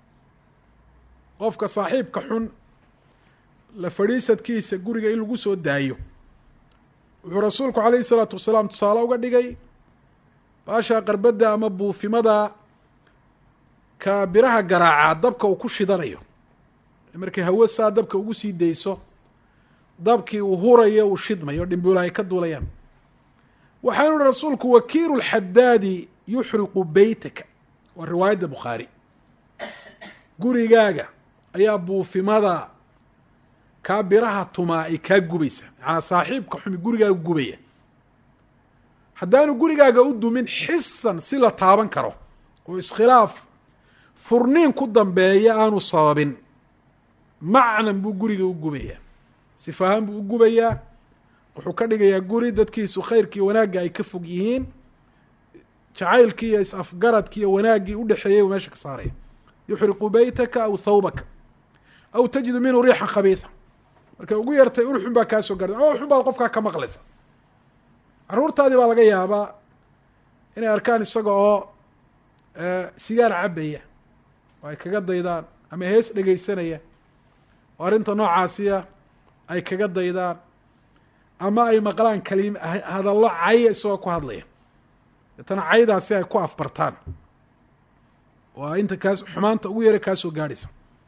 qofka saaxiibka xun la fadhiisadkiisa guriga in lagu soo daayo wuxuu rasuulku calayhi الsalaatu wasalaam tusaale uga dhigay baashaa qarbadda ama buufimada ka biraha garaaca dabka uu ku shidanayo markay hawo saa dabka ugu sii dayso dabkii uu hurayo uu shidmayo dhimbula ay ka duulayaan. waxaanu uhi rasuulku wakiilu lxadaadi yuxriqu beytaka, waa riwaayadda bukhaari. gurigaaga ayaa buufimada kaa biraha tumaa ay kaa gubaysa, macanaa saaxiibka xumi gurigaaga gubaya. haddaanu gurigaaga u dumin xisan si la taaban karo oo iskhilaaf furniin ku dambeeya aanu sababin, macnan buu guriga u gubayaa, sifahaan buu u gubayaa. wuxuu ka dhigayaa guri dadkiisu khayrkii wanaagga ay ka fog yihiin, jacaylkii iyo is-afgaradkii iyo wanaaggii udhexeeyay meesha ka saaraya. yuxriqu beytaka aw thawbaka aw tajidu minhu riixan khabiisa. markay ugu yartay urxun baa kaa soo gaarda ama urxun baad qofkaa ka maqlaysa. carruurtaadii baa laga yaabaa inay arkaan isaga oo sigaar cabaya oo ay kaga daydaan, ama hees dhegaysanaya oo arrinta noocaasiya ay kaga daydaan, ama ay maqlaan hadallo caya isagoo ku hadlaya, deetana caydaasi ay ku afbartaan oo inta kaas xumaanta ugu yara kaa soo gaadhaysa.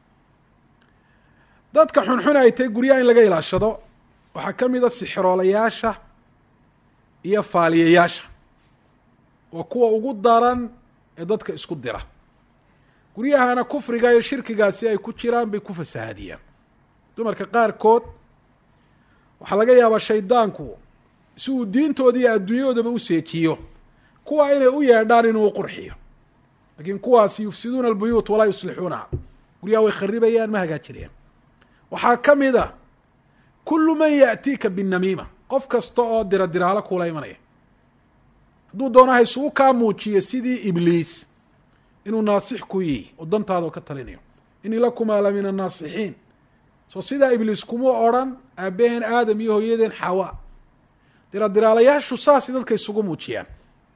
dadka xunxun ay tahay guryaha in laga ilaashado waxaa ka mid a sixiroolayaasha iyo faaliyayaasha, waa kuwa ugu daran ee dadka isku dira. guryahana kufriga iyo shirkigaasi ay ku jiraan bay ku fasahaadiyaan. dumarka qaarkood waxaa laga yaabaa shaydaanku si uu diintooda iyo adduunyadoodaba u seejiyo kuwa inay u yeedhaan inuu qurxiyo, laakiin kuwaasi yufsiduuna albuyuut walaa yuslixuunaha, guryaha way kharibayaan, ma hagaajinayaan. waxaa ka mid a kullu man ya'tiika binnamiima, qof kasta oo diraalo kuula imanaya. hadduu doonaha isugu kaa muujiyo sidii ibliis inuu naasix ku yihi oo dantaada ka talinayo. inii lakumaa la min annaasixiin, soo sidaa ibliis kuma odrhan aabbaheen aadam iyo hooyadeen xawa. diraalayaashu saasay dadka isugu muujiyaan,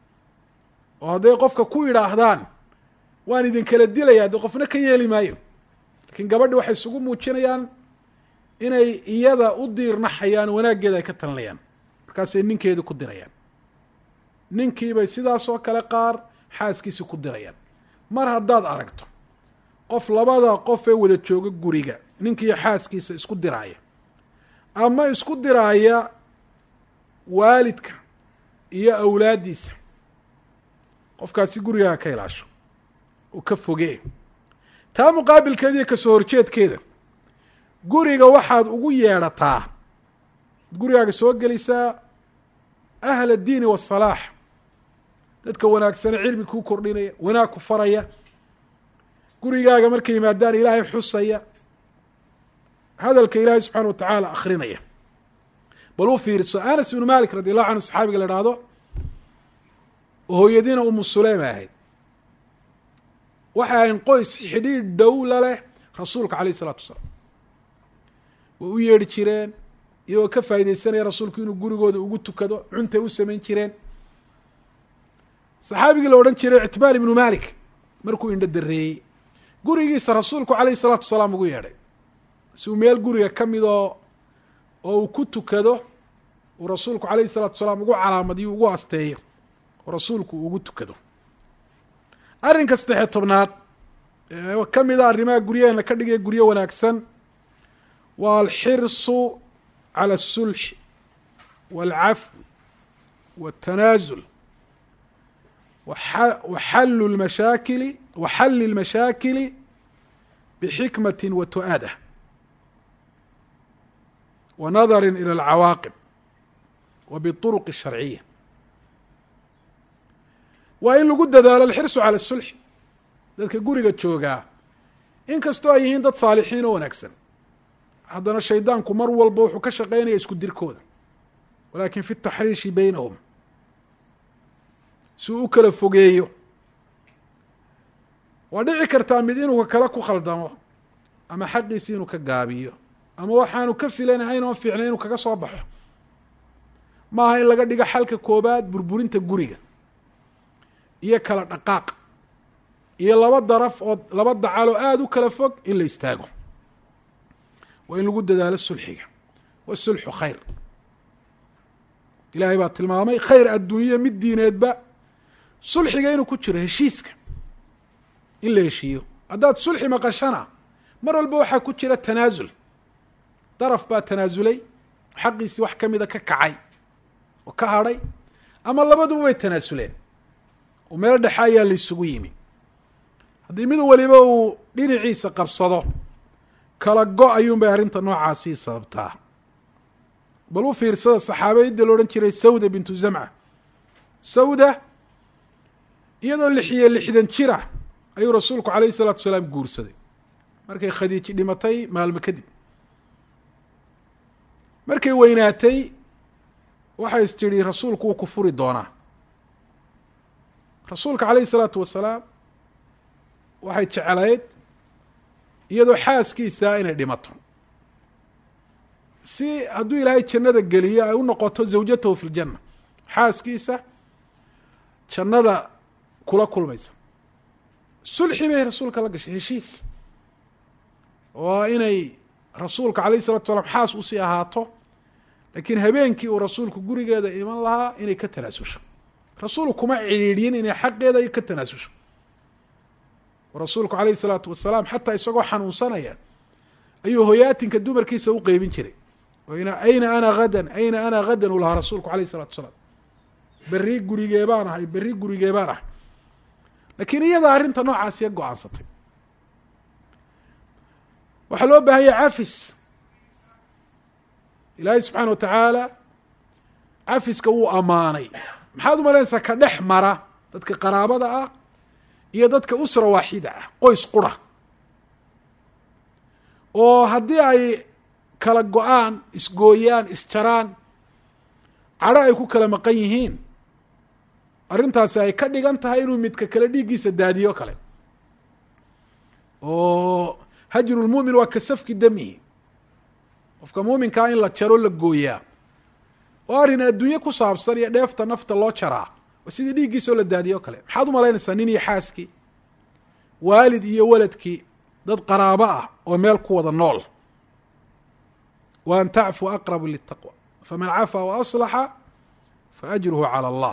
oo hadday qofka ku yidhaahdaan waan idinkala dilayaa dee qofna ka yeeli maayo. laakiin gabadhi waxay isugu muujinayaan inay iyada u diirnaxayaan, wanaaggeeda ay ka talinayaan, markaasay ninkeedii ku dirayaan. ninkiibay sidaas oo kale qaar xaaskiisii ku dirayaan. mar haddaad aragto qof labada qof ee wada jooga guriga ninkiiyo xaaskiisa isku diraaya, ama isku diraaya waalidka iyo awlaaddiisa, qofkaasi gurigaa ka ilaasho oo ka fogee. taa muqaabilkeeda iyo kasoo horjeedkeeda, guriga waxaad ugu yeedhataa, gurigaaga soo gelisaa ahla addiini waasalaax, dadka wanaagsane cilmi kuu kordhinaya, wanaag ku faraya, gurigaaga markay yimaadaan ilaahay xusaya, hadalka ilaahay subxaana watacaala akrinaya. bal u fiirso anas ibnu malik radi allahu canhu saxaabiga la ihahdo oo hooyadiina umu suleyma ahayd, waxay ahayn qoys xidhiidh dhowla leh rasuulka calayh isalaatu wasalaam. way u yeedhi jireen iyagoo ka faaidaysanaya rasuulku inuu gurigooda ugu tukado, cuntay u samayn jireen. saxaabigii la odhan jiray ictibaar ibnu malik markuu indho dareeyey, gurigiisa rasuulku calayh isalaatu wasalaam ugu yeedhay si uu meel guriga ka mid oo uu ku tukado, uu rasuulku calayhi isalaatu wasalaam ugu calaamadiyo ugu asteeyo oo rasuulku ugu tukado. arrinka 13 ee ka mid a arrimaha guryaheena ka dhigaya guryo wanaagsan waa alxirsu cala asulxi waalcafwi waاtanaasul waxalli lmashaakili bixikmati watu'aadah wanadari ilى alcawaaqib wa biطuruq الsharciya. waa in lagu dadaalo alxirsu cala asulxi. dadka guriga joogaa in kastoo ay yihiin dad saalixiin oo wanaagsan, haddana shaydaanku mar walba wuxuu ka shaqeynaya isku dirkooda, walakin fi taxriishi beynahum, si uu u kala fogeeyo. waa dhici kartaa mid inuu kale ku khaldamo, ama xaqiisi inuu ka gaabiyo, ama waxaanu ka filanahayn oon fiicnay inuu kaga soo baxo. maaha in laga dhigo xalka koobaad burburinta guriga iyo kala dhaqaaq iyo laba daraf oo laba dacal oo aada u kala fog in la istaago. waa in lagu dadaalo sulxiga, wasulxu khayr. ilaahay baa tilmaamay khayr adduunye mid diineedba sulxiga inuu ku jiro heshiiska in la heshiiyo. haddaad sulxi maqashana mar walba waxaa ku jira tanaasul, daraf baa tanaasulay, xaqiisii wax kamida ka kacay oo ka hadhay, ama labaduba way tanaasuleen oo meel dhexe ayaa la isugu yimi. haddii mid waliba uu dhinaciisa qabsado, kala go ayuun bay arrinta noocaasii sababtaa. bal u fiirsada saxaabayda la odhan jiray sawda bintu zamca. sawda iyadoo 60 jira ayuu rasuulku calayhi salaatu wasalaam guursaday markay khadiiji dhimatay maalmo kadib. markay weynaatay waxay is tidhi rasuulku wuu ku furi doonaa. rasuulka calayhi salaatu wasalaam waxay jeclayd iyadoo xaaskiisa inay dhimato, si hadduu ilaahay jannada geliyo ay u noqoto zawjatahu fi ljanna, xaaskiisa jannada kula kulmaysa. sulxi bay rasuulka la gashay, heshiis, oo inay rasuulka calayhi salatu wasalaam xaas usii ahaato, laakiin habeenkii uu rasuulku gurigeeda iman lahaa inay ka tanaasusho. rasuulku kuma cidhiidhin inay xaqeeda ka tanaasusho. rasuulku calayhi salaatu wasalaam xataa isagoo xanuunsanaya ayuu hoyaatinka dumarkiisa u qeybin jiray. ayna ana hadan uu lahaa rasuulku calayhi salatu wasalaam. berri gurigee baan ahay, berri gurigee baan ahay. laakiin iyada arrinta noocaasiya go-aansatay. waxaa loo baahan yahay cafis. ilaahay subxaana watacaala cafiska wuu ammaanay. maxaad umalaynaysaa ka dhex mara dadka qaraabada ah iyo dadka usra waaxida ah, qoys qura, oo haddii ay kala go-aan, isgooyaan, isjaraan, cadho ay ku kala maqan yihiin, arrintaasi ay ka dhigan tahay inuu midka kale dhiiggiisa daadiyo kale. oo hajrulmu'min waa ka safki damihi, qofka muuminkaa in la jaro la gooyaa oo arrin adduunye ku saabsan iyo dheefta nafta loo jaraa, oo sidii dhiiggiisa oo la daadiyo kale. maxaad umalaynaysaa nin iyo xaaskii, waalid iyo waladkii, dad qaraabo ah oo meel ku wada nool. wa an tacfuu aqrabu litaqwa faman cafaa wa aslaxa fa ajruhu cala allah.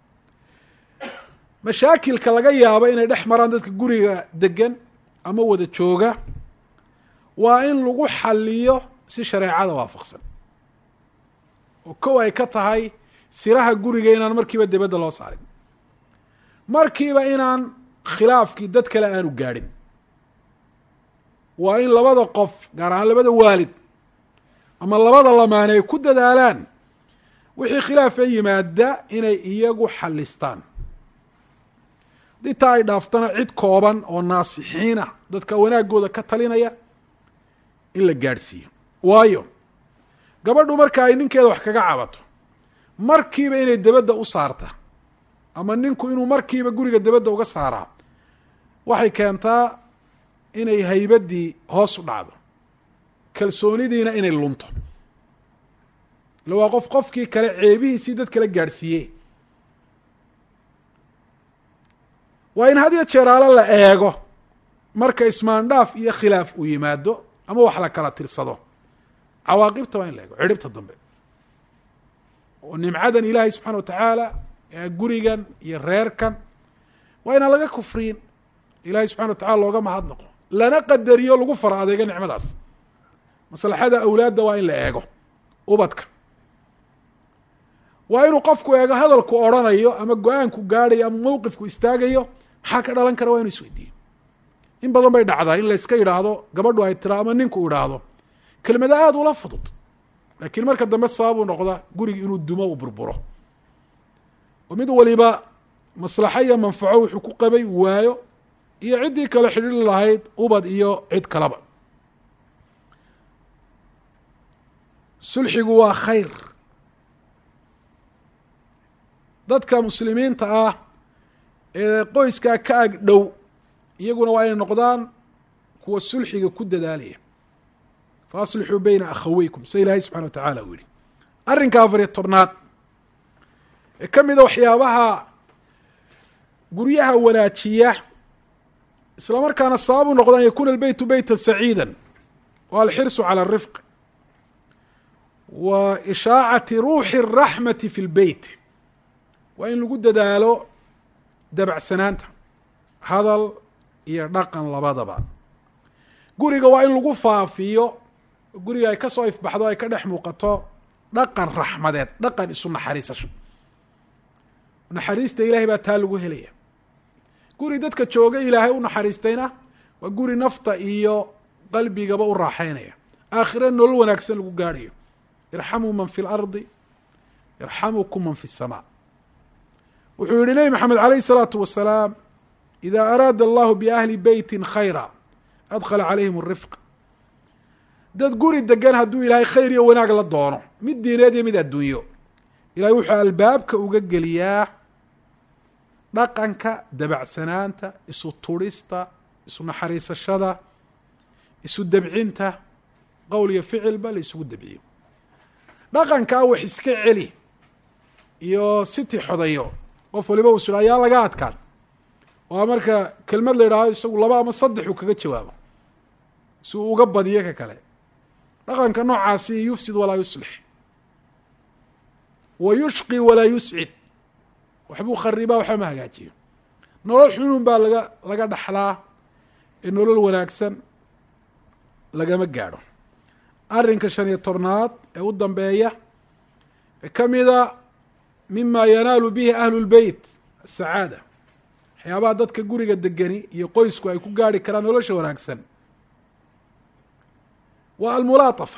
mashaakilka laga yaabo inay dhex maraan dadka guriga degan ama wada jooga waa in lagu xaliyo si shareecada waafaqsan, oo kow ay ka tahay siraha guriga inaan markiiba dibadda loo saarin, markiiba inaan khilaafkii dad kale aanu gaadhin. waa in labada qof, gaar ahaan labada waalid ama labada lamaane, ay ku dadaalaan wixii khilaaf ee yimaada inay iyagu xalistaan. haddii taa ay dhaaftana cid kooban oo naasixiina, dadka wanaagooda ka talinaya, in la gaadhsiiyo. waayo gabadhu marka ay ninkeeda wax kaga cabato, markiiba inay debadda u saarta, ama ninku inuu markiiba guriga debadda uga saaraa, waxay keentaa inay haybaddii hoos u dhacdo, kalsoonidiina inay lunto. ila waa qofkii kale ceebihiisii dad kala gaadhsiiye. waa in had iyo jeeraalo la eego marka ismaandhaaf iyo khilaaf uu yimaado ama wax la kala tirsado, cawaaqibta waa in la eego, cidhibta dambe, oo nimcadan ilaahay subxaana watacaala ee gurigan iyo reerkan waa inaan laga kufriyin, ilaahay subxana watacala looga mahadnaqo, lana qadariyo, lagu fara adeego nicmadaas. maslaxada awlaadda waa in la eego, ubadka waa inuu qofku eego hadalku odrhanayo ama go-aanku gaadhayo ama mowqifku istaagayo, maxaa ka dhalan kara waa inu isweydiiyo. in badan bay dhacdaa in la iska yidhaahdo, gabadhu ay tira ama ninku idhaahdo kelmada aada ula fudud, laakiin marka dambe sababuu noqda gurigi inuu dumo u burburo, oo mid waliba maslaxo iyo manfaco wuxuu ku qabay waayo, iyo ciddii kale xidhiiri lahayd ubad iyo cid kaleba. sulxigu waa khayr. dadka muslimiinta ah ee qoyskaa ka ag dhow, iyaguna waa inay noqdaan kuwa sulxiga ku dadaalaya. fa aslixuu bayna akhaweykum, sa ilaahay subxana watacaala uu yihi. arrinka 14aad ee ka mida waxyaabaha guryaha wanaajiya, isla markaana sabab u noqda an yakuna albeytu beyta saciida, wa alxirsu calى الrifq wa ishaacati ruuxi الraxmati fi اlbeyt. waa in lagu dadaalo dabacsanaanta hadal iyo dhaqan labadaba. guriga waa in lagu faafiyo, guriga ay ka soo ifbaxdo, ay ka dhex muuqato dhaqan raxmadeed, dhaqan isu naxariisasho. naxariista ilaahay baa taa lagu helaya. guri dadka jooga ilaahay u naxariistayna waa guri nafta iyo qalbigaba u raaxeynaya, aakhira nolol wanaagsan lagu gaadhayo. irxamuu man fi lardi yarxamukum man fi الsamaa. wuxuu yihi nebi maxamed alayh الsalaatu wasalaam, ida araada allahu biahli beyti khayra adkhala calayhim الrifq. dad guri degan hadduu ilaahay khayr iyo wanaag la doono, mid diineed iyo mid adduunyo, ilahay wuxuu albaabka uga geliyaa dhaqanka, dabacsanaanta, isu turista, isu naxariisashada, isu debcinta, qowl iyo ficilba la isugu debciyo. dhaqankaa wax iska celi iyo siti xodayo, qof waliba uu sudha ayaa laga adkaan, oo marka kelmad la yidhaaho isagu laba ama saddex uu kaga jawaabo si uu uga badiyo ka kale. dhaqanka noocaasi yufsid walaa yuslix, wa yushqi walaa yuscid. waxbuu kharibaa, waxba ma hagaajiyo. nolol xunuun baa laga dhaxlaa, ee nolol wanaagsan lagama gaadho. arrinka 15 ee u dambeeya ee ka mida mima yanaalu bihi ahlu lbeyt asacaada, waxyaabaha dadka guriga degani iyo qoysku ay ku gaarhi karaan nolosha wanaagsan, waa almulaatafa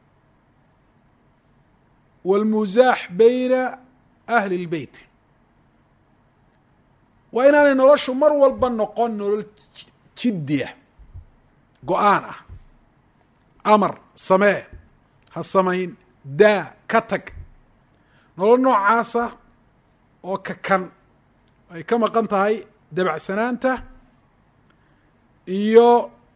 walmusaax bayna ahli اlbeyt. waa inaanay noloshu mar walba noqon nolol jiddiya, go-aan ah, amar samee, ha samayn, daa, ka tag. nolol noocaasa oo kakan ay ka maqan tahay dabacsanaanta iyo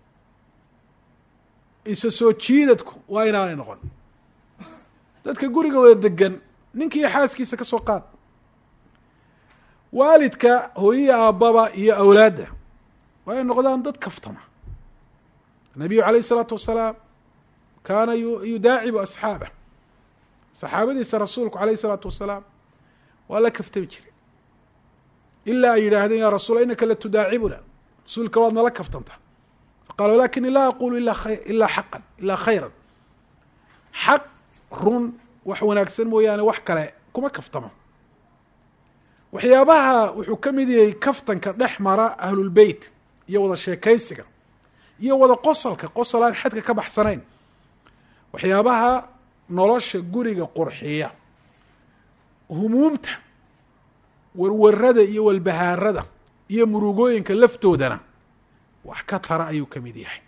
isa soo jiidadku waa inaanay noqon. dadka guriga wada degan, ninkii xaaskiisa ka soo qaad, waalidka hooyihi aabbaba iyo awlaadda waa ay noqdaan dad kaftama. nabiyu alayh الsalaatu wasalaam kaana yudaacibu asxaabah. saxaabadiisa rasuulku alayh الsalaatu wasalaam waa la kaftami jiray, ilaa ay yidhaahdeen ya rasuula inaka la tudaacibuna, rasuulka waad nala kaftanta. faqala walakini laa aqulu ilaa xaqan ilaa khayran. xaq, run, wax wanaagsan mooyaane wax kale kuma kaftamo. waxyaabaha wuxuu ka mid yahay kaftanka dhex mara ahlulbeyt iyo wada sheekaysiga iyo wada qosolka, qosol aan xadka ka baxsanayn. waxyaabaha nolosha guriga qurxiya, humuumta, warwarada iyo walbahaarada iyo murugooyinka laftoodana wax ka tara ayuu ka mid yahay.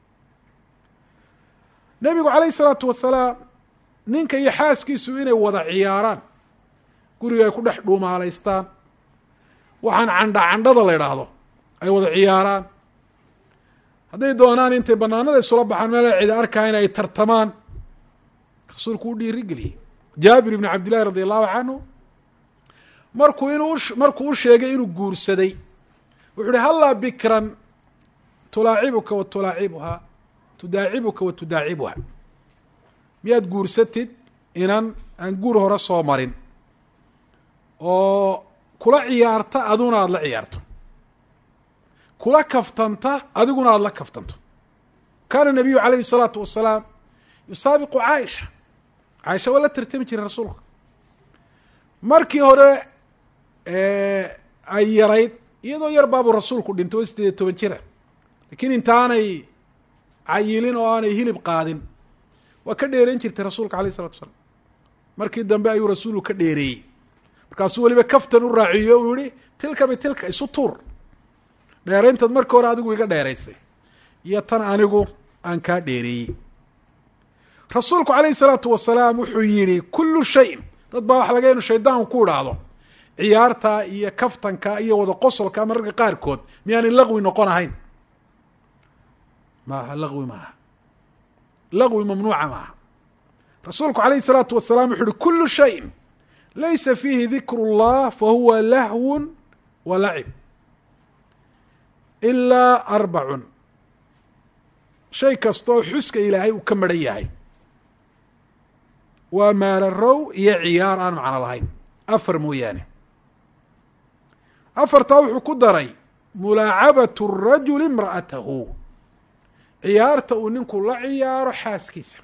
nebigu calayh الsalaatu wasalaam ninka iyo xaaskiisu inay wada ciyaaraan, guriga ay ku dhex dhuumaalaystaan, waxaan candhada la idhaahdo ay wada ciyaaraan, hadday doonaan intay banaanada isula baxaan meel ay cida arkaa in ay tartamaan, rasuulku u dhiiri geliyey. jaabir ibn cabdillahi radi allahu canhu markuu u sheegay inuu guursaday, wuxuu uhi hallaa bikran tulaacibuka wa tulaacibuhaa, tudaacibuka wa tudaacibuha. miyaad guursatid inan aan guur hore soo marin oo kula ciyaarta aduna aada la ciyaarto, kula kaftanta adiguna aada la kaftanto. kaana nabiyu calayhi الsalaatu wasalaam yusaabiqu caaisha. caaisha waa la tartami jiray rasuulka. markii hore ay yarayd, iyadoo yar baabuu rasuulku dhintay oo 18 jira, lakiin intaanay cayilin oo aanay hilib qaadin waa ka dheerayn jirtay rasuulka alayh الsalatu wasalaam. markii dambe ayuu rasuulku ka dheereeyey, markaasuu weliba kaftan u raaciyo uu yihi tilka bitilka, isu tuur. dheerayntaad marka hore adigu iga dheeraysay iyo tan anigu aan kaa dheereeyey. rasuulku calayhi الsalaatu wasalaam wuxuu yihi kullu shayin, dad baa waxa laga inu shaydaanku ku idhaahdo ciyaarta iyo kaftanka iyo wada qosolka mararka qaarkood miyaanay laqwi noqon ahayn. maaha laqwi, maaha laqwi, mamnuuca maaha. rasuulku calayhi الsalaatu wasalaam wuxuu yihi kullu shayin laysa fiihi dikru اllah fahuwa lahwu wa lacib ilaa 4. shay kastoo xuska ilaahay uu ka maran yahay waa maalarow iyo ciyaar aan macno lahayn, 4 mooyaane. afartaa wuxuu ku daray mulaacabatu الrajuli imra'atahu, ciyaarta uu ninku la ciyaaro xaaskiisa.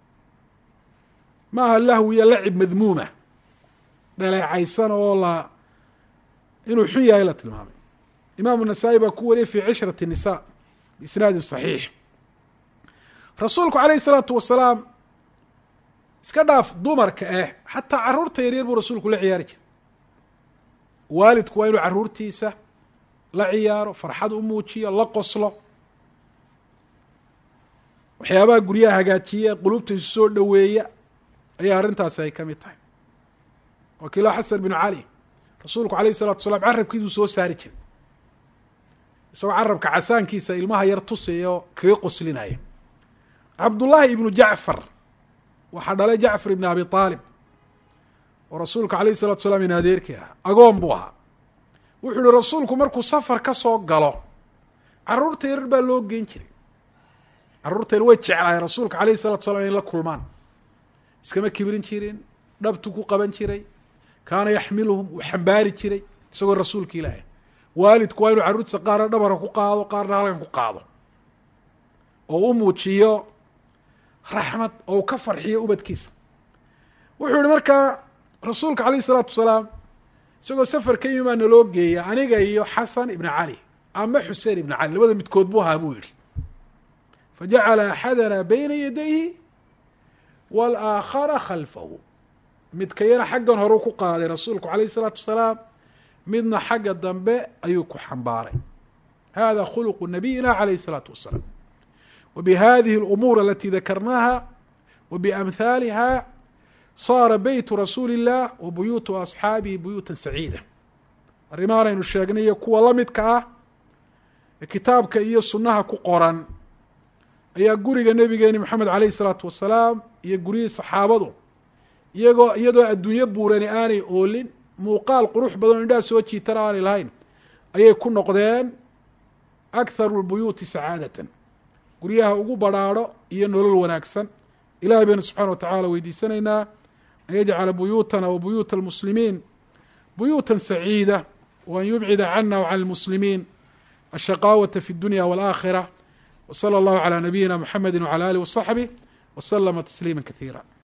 maaha lahwiya lacib madmuuma, dhaleecaysan oo inuu xun yahay la tilmaamay. imaamu النasaa'i baa ku wariyay fi cishrati الnisa biisnaadin صaxiix. rasuulku alayh الsalaatu wasalaam iska dhaaf dumarka xataa caruurta yaryar buu rasuulku la ciyaari jiray. waalidku waa inuu caruurtiisa la ciyaaro, farxad u muujiyo, la qoslo, waxyaabaha guryaha hagaajiya, qulubta isu soo dhoweeya ayaa arrintaasi ay ka mid tahay. wakiilo xasan binu cali, rasuulku alayh الsalatu wasalaam carabkiisuu soo saari jiray, isagoo carabka casaankiisa ilmaha yar tusaya oo kaga qoslinaya. cabdullaahi ibnu jacfar waxaa dhalay jacfar ibn abi aalib oo rasuulka alayh الsalatu wasalaam in adeerkii ah, agoon buu ahaa. wuxuu ihi rasuulku markuu safar ka soo galo caruurta yarar baa loo geyn jiray. carruurta yar way jeclaayeen rasuulka alayh الsalatu wasalaam in la kulmaan, iskama kibrin jirin, dhabtu ku qaban jiray, kaana yaxmiluhum, uu xambaari jiray isagoo rasuulka ilaahay. waalidku waa inuu carruurtiisa qaarna dhabarka ku qaado, qaarna halkan ku qaado, oo u muujiyo raxmad, oo u ka farxiyo ubadkiisa. wuxuu yihi markaa rasuulka alayh الsalaatu wasalaam isagoo safar ka yimi baa naloo geeya aniga iyo xasan ibna cali ama xusein ibna cali, labada midkood buu ahaa buu yihi. fajacala axadana bayna yadayhi wاlaakhara khalfahu, midkayana xaggan horeu ku qaaday rasuulku alayh الsalaatu wasalaam, midna xagga dambe ayuu ku xambaaray. hada khuluqu nabiyina alayh الsalaatu wasalaam. wbihadihi اlumuur alati dakarnaha wbiamhaaliha saara beytu rasuuli الlah wa buyuutu asxaabihi buyuuta saciida. arrimahan aynu sheegnay iyo kuwa la midka ah ee kitaabka iyo sunaha ku qoran ayaa guriga nabigeeni moxamed alayh الsalaatu wasalaam iyo guryihii saxaabadu iyadoo adduunyo buurani aanay oolin, muuqaal qurux badan o indhaha soo jiitana aanay lahayn, ayay ku noqdeen akharu اlbuyuuti sacaadatan, guryaha ugu badrhaadho iyo nolol wanaagsan. ilahay baynu subxana wa tacala weydiisanaynaa an yajcala buyuutana wa buyuuta almuslimiin buyuuta saciida, wa an yubcida cana wa can اlmuslimiin ashaqaawata fi اdunya wاlآakhira. w slى اllahu عalى nabiyina mxamedi wعalى alih وصaxbih وslma تsliima kaثيirا.